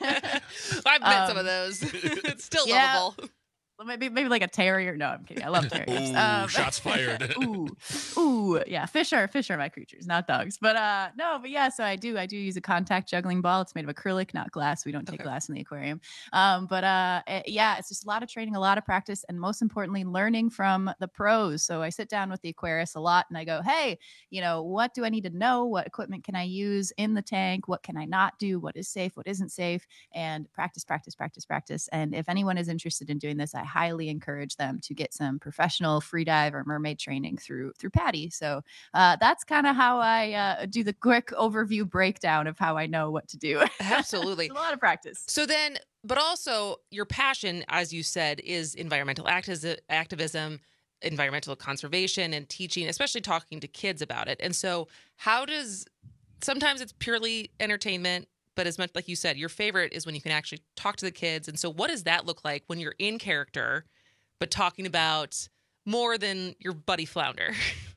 I've met some Um, of those. It's still yeah. lovable. Well, Maybe maybe like a terrier. No, I'm kidding. I love terriers. Ooh, Um, shots fired. ooh, ooh, yeah. Fish are fish are my creatures, not dogs. But uh, no, but yeah. So I do I do use a contact juggling ball. It's made of acrylic, not glass. We don't take Okay. glass in the aquarium. Um, but uh, eh, yeah, it's just a lot of training, a lot of practice, and most importantly, learning from the pros. So I sit down with the aquarist a lot, and I go, hey, you know, what do I need to know? What equipment can I use in the tank? What can I not do? What is safe? What isn't safe? And practice, practice, practice, practice. And if anyone is interested in doing this, I highly encourage them to get some professional free dive or mermaid training through through PADI. So uh, that's kind of how I uh, do the quick overview breakdown of how I know what to do. Absolutely. It's a lot of practice. So then, but also your passion, as you said, is environmental activis- activism, environmental conservation, and teaching, especially talking to kids about it. And so how does, sometimes it's purely entertainment, but as much like you said, your favorite is when you can actually talk to the kids. And so what does that look like when you're in character, but talking about more than your buddy flounder?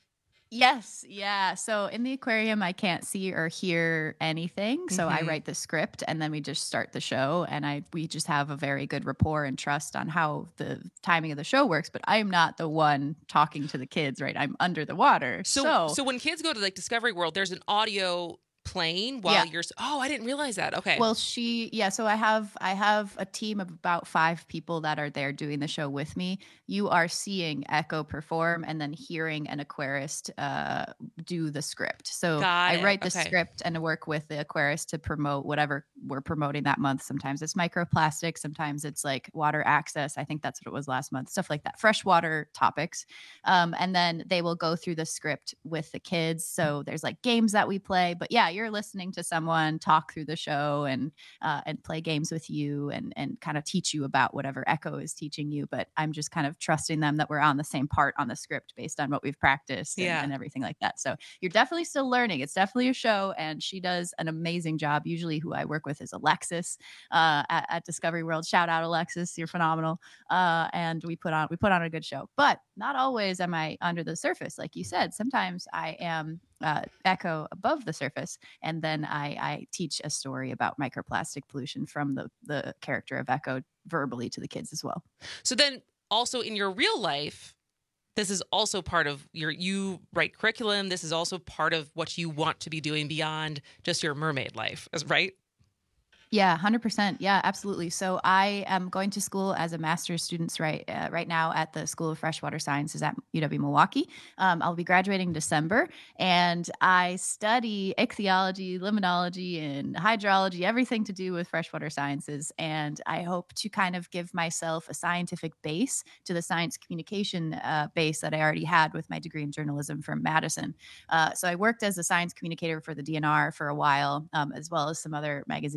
Yes, yeah. So in the aquarium, I can't see or hear anything. So I Mhm. write the script, and then we just start the show, and I we just have a very good rapport and trust on how the timing of the show works. But I am not the one talking to the kids, right? I'm under the water. So, So, so when kids go to like Discovery World, there's an audio playing while Yeah. you're, s- oh, I didn't realize that. Okay. well, she yeah. So I have I have a team of about five people that are there doing the show with me. You are seeing Echo perform and then hearing an aquarist uh, do the script. So Got I it. write the Okay. script and work with the aquarist to promote whatever we're promoting that month. Sometimes it's microplastics, sometimes it's like water access. I think that's what it was last month. Stuff like that, freshwater topics. Um, and then they will go through the script with the kids. So there's like games that we play. But yeah, you're listening to someone talk through the show and uh, and play games with you and and kind of teach you about whatever Echo is teaching you. But I'm just kind of trusting them that we're on the same part on the script based on what we've practiced and, Yeah. and everything like that. So you're definitely still learning. It's definitely a show, and she does an amazing job. Usually, who I work with is Alexis uh, at, at Discovery World. Shout out, Alexis, you're phenomenal. Uh, and we put on we put on a good show, but not always am I under the surface, like you said. Sometimes I am uh, Echo above the surface, and then I, I teach a story about microplastic pollution from the the character of Echo verbally to the kids as well. So then also in your real life, this is also part of your, you write curriculum. This is also part of what you want to be doing beyond just your mermaid life, is- right? Yeah, one hundred percent. Yeah, absolutely. So I am going to school as a master's student right uh, right now at the School of Freshwater Sciences at U W Milwaukee. Um, I'll be graduating in December, and I study ichthyology, limnology, and hydrology, everything to do with freshwater sciences. And I hope to kind of give myself a scientific base to the science communication uh, base that I already had with my degree in journalism from Madison. Uh, so I worked as a science communicator for the D N R for a while, um, as well as some other magazines and things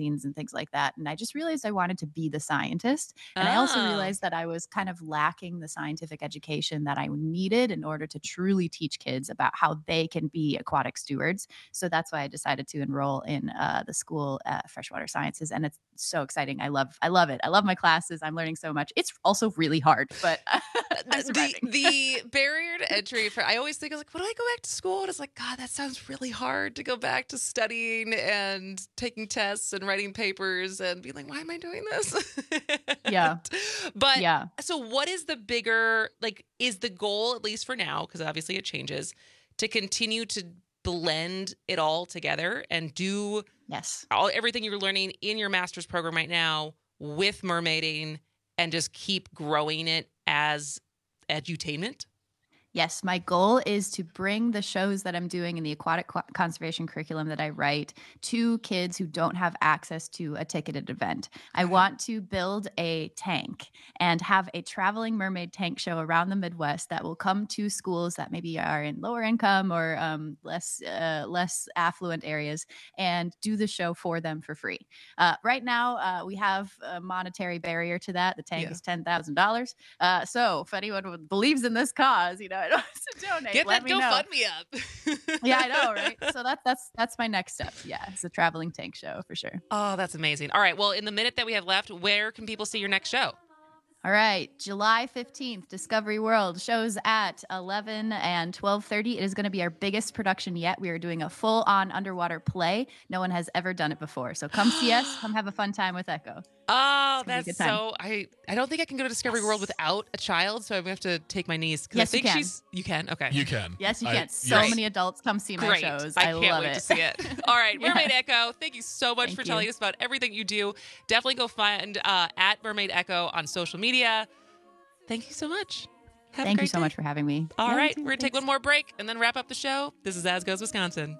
things like that. And I just realized I wanted to be the scientist. And I also Oh. realized that I was kind of lacking the scientific education that I needed in order to truly teach kids about how they can be aquatic stewards. So that's why I decided to enroll in uh, the school at Freshwater Sciences. And it's so exciting. I love, I love it. I love my classes. I'm learning so much. It's also really hard, but I'm the, the barrier to entry for I always think I was like, would I go back to school? And it's like, God, that sounds really hard to go back to studying and taking tests and writing papers and being like, why am I doing this? Yeah. But yeah. So what is the bigger, like, is the goal, at least for now, because obviously it changes, to continue to blend it all together and do yes all everything you're learning in your master's program right now with mermaiding and just keep growing it as edutainment? Yes, my goal is to bring the shows that I'm doing in the aquatic qu- conservation curriculum that I write to kids who don't have access to a ticketed event. I want to build a tank and have a traveling mermaid tank show around the Midwest that will come to schools that maybe are in lower income or um, less uh, less affluent areas and do the show for them for free. Uh, right now, uh, we have a monetary barrier to that. The tank Yeah. is ten thousand dollars. Uh, so if anyone believes in this cause, you know, I don't have to donate. Get Let that me know. GoFundMe up. Yeah, I know, right? So that's that's that's my next step. Yeah, it's a traveling tank show for sure. Oh, that's amazing. All right. Well, in the minute that we have left, where can people see your next show? All right, July fifteenth, Discovery World shows at eleven and twelve thirty. It is going to be our biggest production yet. We are doing a full-on underwater play. No one has ever done it before. So come see us. Come have a fun time with Echo. Oh, It's gonna be a that's good time. so. I I don't think I can go to Discovery World without a child, so I'm gonna have to take my niece. 'cause Yes, I you think can. she's. You can. Okay. You can. Yes, you I- can. So yes. many adults come see my Great. shows. I I, can't love wait it. to see it. All right, Yeah. Mermaid Echo. Thank you so much Thank for you. telling us about everything you do. Definitely go find uh, at Mermaid Echo on social media. Thank you so much. Have a Thank you great so day. much for having me. All Yeah, you right, too. we're gonna take Thanks. one more break and then wrap up the show. This is As Goes Wisconsin.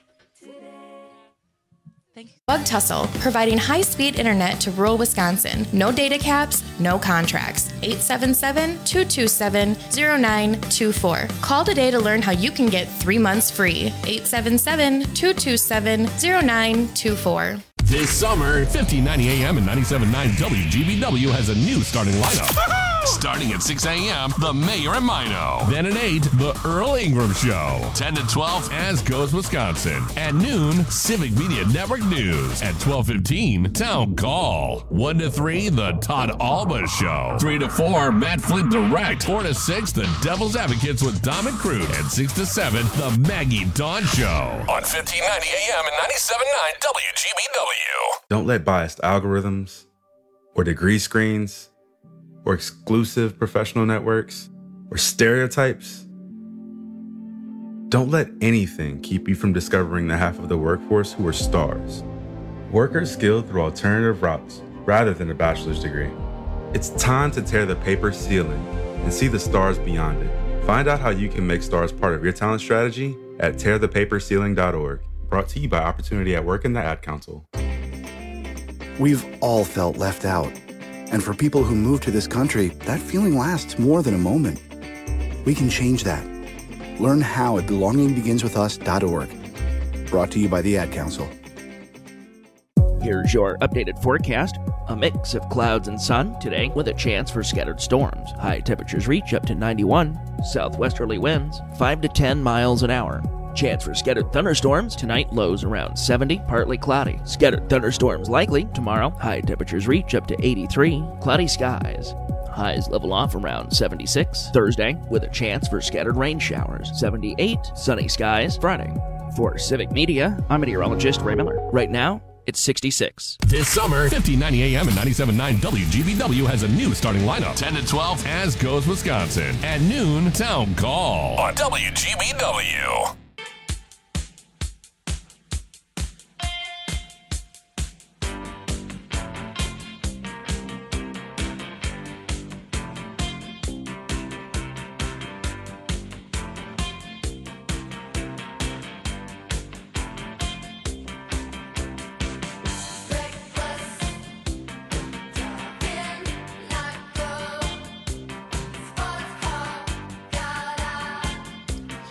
Bug Tussle, providing high-speed internet to rural Wisconsin. No data caps, no contracts. eight seven seven, two two seven, zero nine two four. Call today to learn how you can get three months free. eight seven seven, two two seven, zero nine two four. This summer, fifteen ninety A M and ninety-seven point nine W G B W has a new starting lineup. Starting at six A M, The Mayor and Mino. Then at eight, The Earl Ingram Show. ten to twelve, As Goes Wisconsin. At noon, Civic Media Network News. At twelve fifteen, Town Call. one to three, The Todd Alba Show. three to four, Matt Flint Direct. four to six, The Devil's Advocates with Dom and Crude. And six to seven, The Maggie Dawn Show. On fifteen ninety A M and ninety-seven point nine W G B W. Don't let biased algorithms or degree screens or exclusive professional networks or stereotypes. Don't let anything keep you from discovering the half of the workforce who are stars. Workers skilled through alternative routes rather than a bachelor's degree. It's time to tear the paper ceiling and see the stars beyond it. Find out how you can make stars part of your talent strategy at tear the paper ceiling dot org. Brought to you by Opportunity at Work and the Ad Council. We've all felt left out. And for people who move to this country, that feeling lasts more than a moment. We can change that. Learn how at belonging begins with us dot org. Brought to you by the Ad Council. Here's your updated forecast. A mix of clouds and sun today with a chance for scattered storms. High temperatures reach up to ninety-one. Southwesterly winds five to ten miles an hour. Chance for scattered thunderstorms tonight, lows around seventy, partly cloudy. Scattered thunderstorms likely tomorrow. High temperatures reach up to eighty-three. Cloudy skies. Highs level off around seventy-six. Thursday with a chance for scattered rain showers. seventy-eight. Sunny skies Friday. For Civic Media, I'm meteorologist Ray Miller. Right now, it's sixty-six. This summer, fifteen ninety A M and ninety-seven point nine W G B W has a new starting lineup. ten to twelve, As Goes Wisconsin. At noon, Town Call. On W G B W.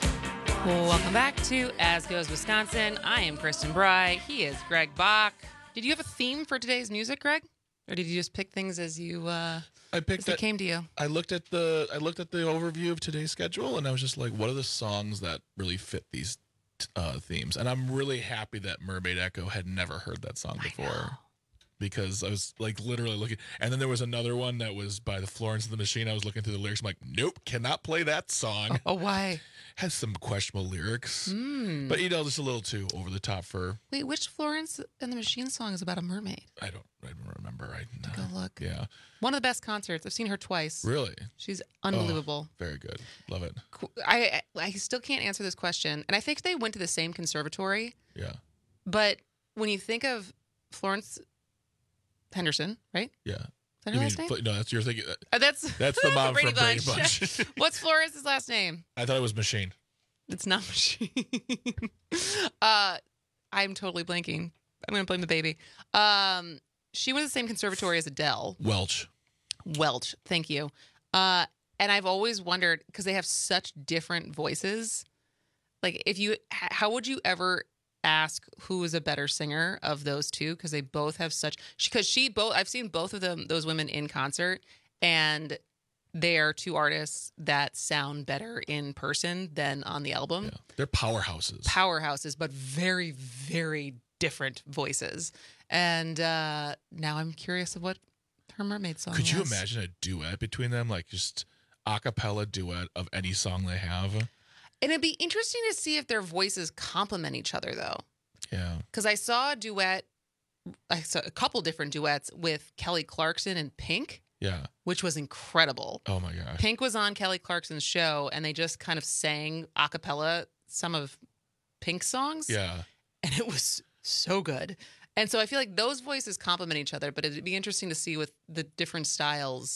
Welcome back to As Goes Wisconsin. I am Kristen Bry. He is Greg Bach. Did you have a theme for today's music, Greg? Or did you just pick things as you uh I picked as they it came to you? I looked at the I looked at the overview of today's schedule, and I was just like, what are the songs that really fit these uh, themes? And I'm really happy that Mermaid Echo had never heard that song before. Because I was like literally looking, and then there was another one that was by the Florence and the Machine. I was looking through the lyrics. I'm like, nope, cannot play that song. Oh, why? Has some questionable lyrics, Mm. but you know, just a little too over the top for. Wait, which Florence and the Machine song is about a mermaid? I don't, I don't remember right now. Go look. Yeah, one of the best concerts. I've seen her twice. really. She's unbelievable. Oh, very good, love it. I I still can't answer this question, and I think they went to the same conservatory. Yeah, But when you think of Florence Henderson, right? yeah. Is that You her mean, last name? Fl- no, that's you're thinking. Uh, that's That's the mom Brady from Brady Bunch. Bunch. What's Florence's last name? I thought it was Machine. It's not Machine. uh, I'm totally blanking. I'm going to blame the baby. Um, she went to the same conservatory as Adele. Welch. Welch. Thank you. Uh, and I've always wondered, because they have such different voices. Like, if you, h- how would you ever ask who is a better singer of those two? Because they both have such, because she both, I've seen both of them, those women in concert, and they are two artists that sound better in person than on the album. Yeah. They're powerhouses. Powerhouses, but very, very different voices. And uh, now I'm curious of what her mermaid song Could you is. imagine a duet between them, like just a cappella duet of any song they have? And it'd be interesting to see if their voices complement each other, though. Yeah. Because I saw a duet, I saw a couple different duets with Kelly Clarkson and Pink, Yeah. which was incredible. Oh my gosh. Pink was on Kelly Clarkson's show, and they just kind of sang a cappella some of Pink's songs. Yeah. And it was so good. And so I feel like those voices complement each other, but it'd be interesting to see with the different styles.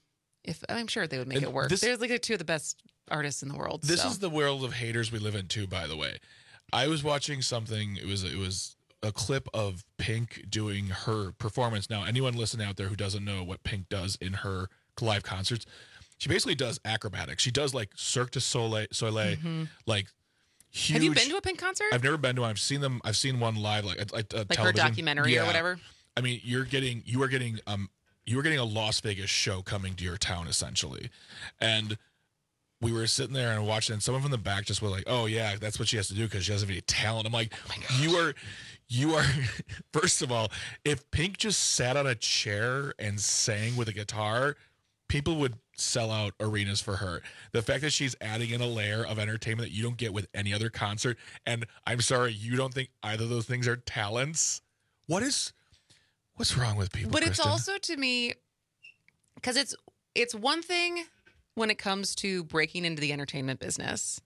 If I'm sure they would make And it work. this- They're like two of the best artists in the world. This so. is the world of haters we live in too, by the way. I was watching something, it was it was a clip of Pink doing her performance. Now, anyone listening out there who doesn't know what Pink does in her live concerts, she basically does acrobatics. She does like Cirque du Soleil, Soleil Mhm. like huge. Have you been to a Pink concert? I've never been to one. I've seen them. I've seen one live, like like uh, Like her television. documentary or Yeah. whatever? I mean, you're getting you are getting um you were getting a Las Vegas show coming to your town essentially, and we were sitting there and watching, and someone from the back just was like, "Oh yeah, that's what she has to do because she doesn't have any talent." I'm like, "You are, you are." First of all, if Pink just sat on a chair and sang with a guitar, people would sell out arenas for her. The fact that she's adding in a layer of entertainment that you don't get with any other concert, and I'm sorry, you don't think either of those things are talents. What is, what's wrong with people? But it's Kristen? also to me, because it's it's one thing when it comes to breaking into the entertainment business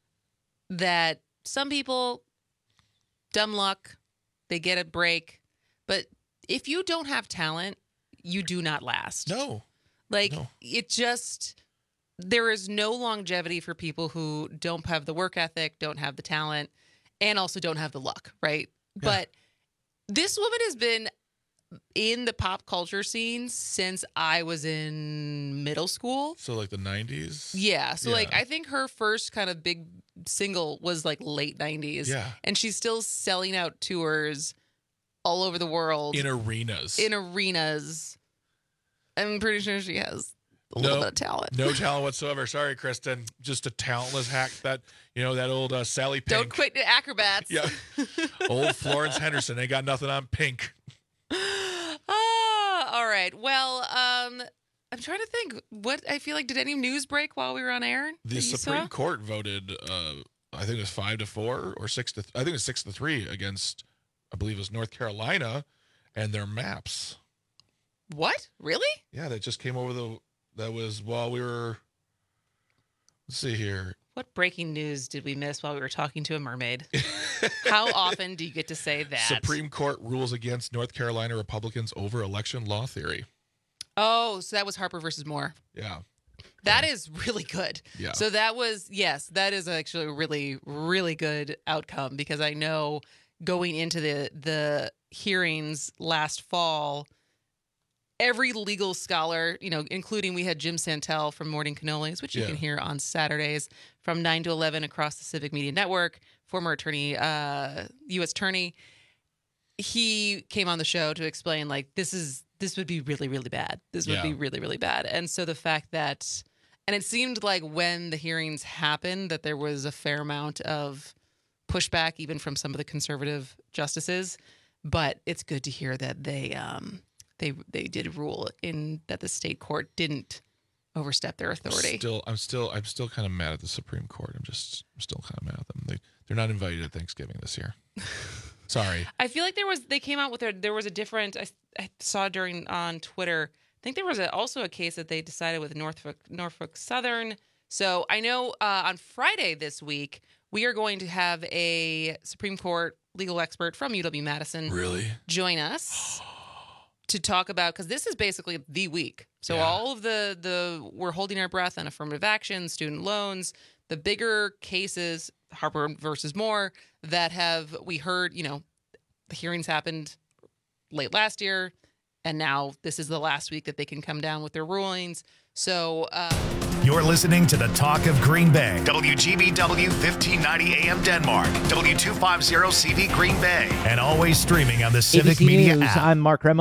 that some people, dumb luck, they get a break. But if you don't have talent, you do not last. No. Like, No. it just, there is no longevity for people who don't have the work ethic, don't have the talent, and also don't have the luck, right? But this woman has been in the pop culture scene since I was in middle school. So like the nineties. Yeah. So, like, Yeah. I think her first kind of big single was like late nineties. Yeah. And she's still selling out tours all over the world. In arenas. In arenas. I'm pretty sure she has a little no, bit of talent. No talent whatsoever. Sorry, Kristen. Just a talentless hack. That, you know, that old uh, Sally Pink. Don't quit the acrobats. Yeah. Old Florence Henderson. They got nothing on Pink. Ah, all right. Well, um, I'm trying to think. What I feel like, did any news break while we were on air? The that you Supreme saw? Court voted, uh, I think it was five to four or six to, th- I think it was six to three against, I believe it was North Carolina and their maps. What? Really? Yeah, that just came over the, that was while we were, let's see here. What breaking news did we miss while we were talking to a mermaid? How often do you get to say that? Supreme Court rules against North Carolina Republicans over election law theory. Oh, so that was Harper versus Moore. Yeah. That is really good. Yeah. So that was, yes, that is actually a really, really good outcome because I know going into the the hearings last fall, every legal scholar, you know, including we had Jim Santel from Morning Cannolis, which you Yeah. can hear on Saturdays from nine to eleven across the Civic Media Network, former attorney, uh, U S attorney. he came on the show to explain like this is this would be really really bad. This would Yeah. be really really bad. And so the fact that and it seemed like when the hearings happened that there was a fair amount of pushback even from some of the conservative justices, but it's good to hear that they um they they did rule in that the state court didn't overstep their authority. Still, I'm still, I'm still kind of mad at the Supreme Court. I'm just, I'm still kind of mad at them. They, they're not invited at Thanksgiving this year. Sorry. I feel like there was, they came out with their, there was a different, I, I saw during on Twitter, I think there was a, also a case that they decided with Norfolk, Norfolk Southern. So I know uh, on Friday this week, we are going to have a Supreme Court legal expert from U W-Madison Really? join us to talk about, because this is basically the week. So Yeah. all of the, the, we're holding our breath on affirmative action, student loans, the bigger cases, Harper versus Moore, that have, we heard, you know, the hearings happened late last year, and now this is the last week that they can come down with their rulings. So, uh, You're listening to the Talk of Green Bay. W G B W fifteen ninety A M Denmark. W two fifty C V Green Bay. And always streaming on the Civic A B C Media News, app. I'm Mark Remmel.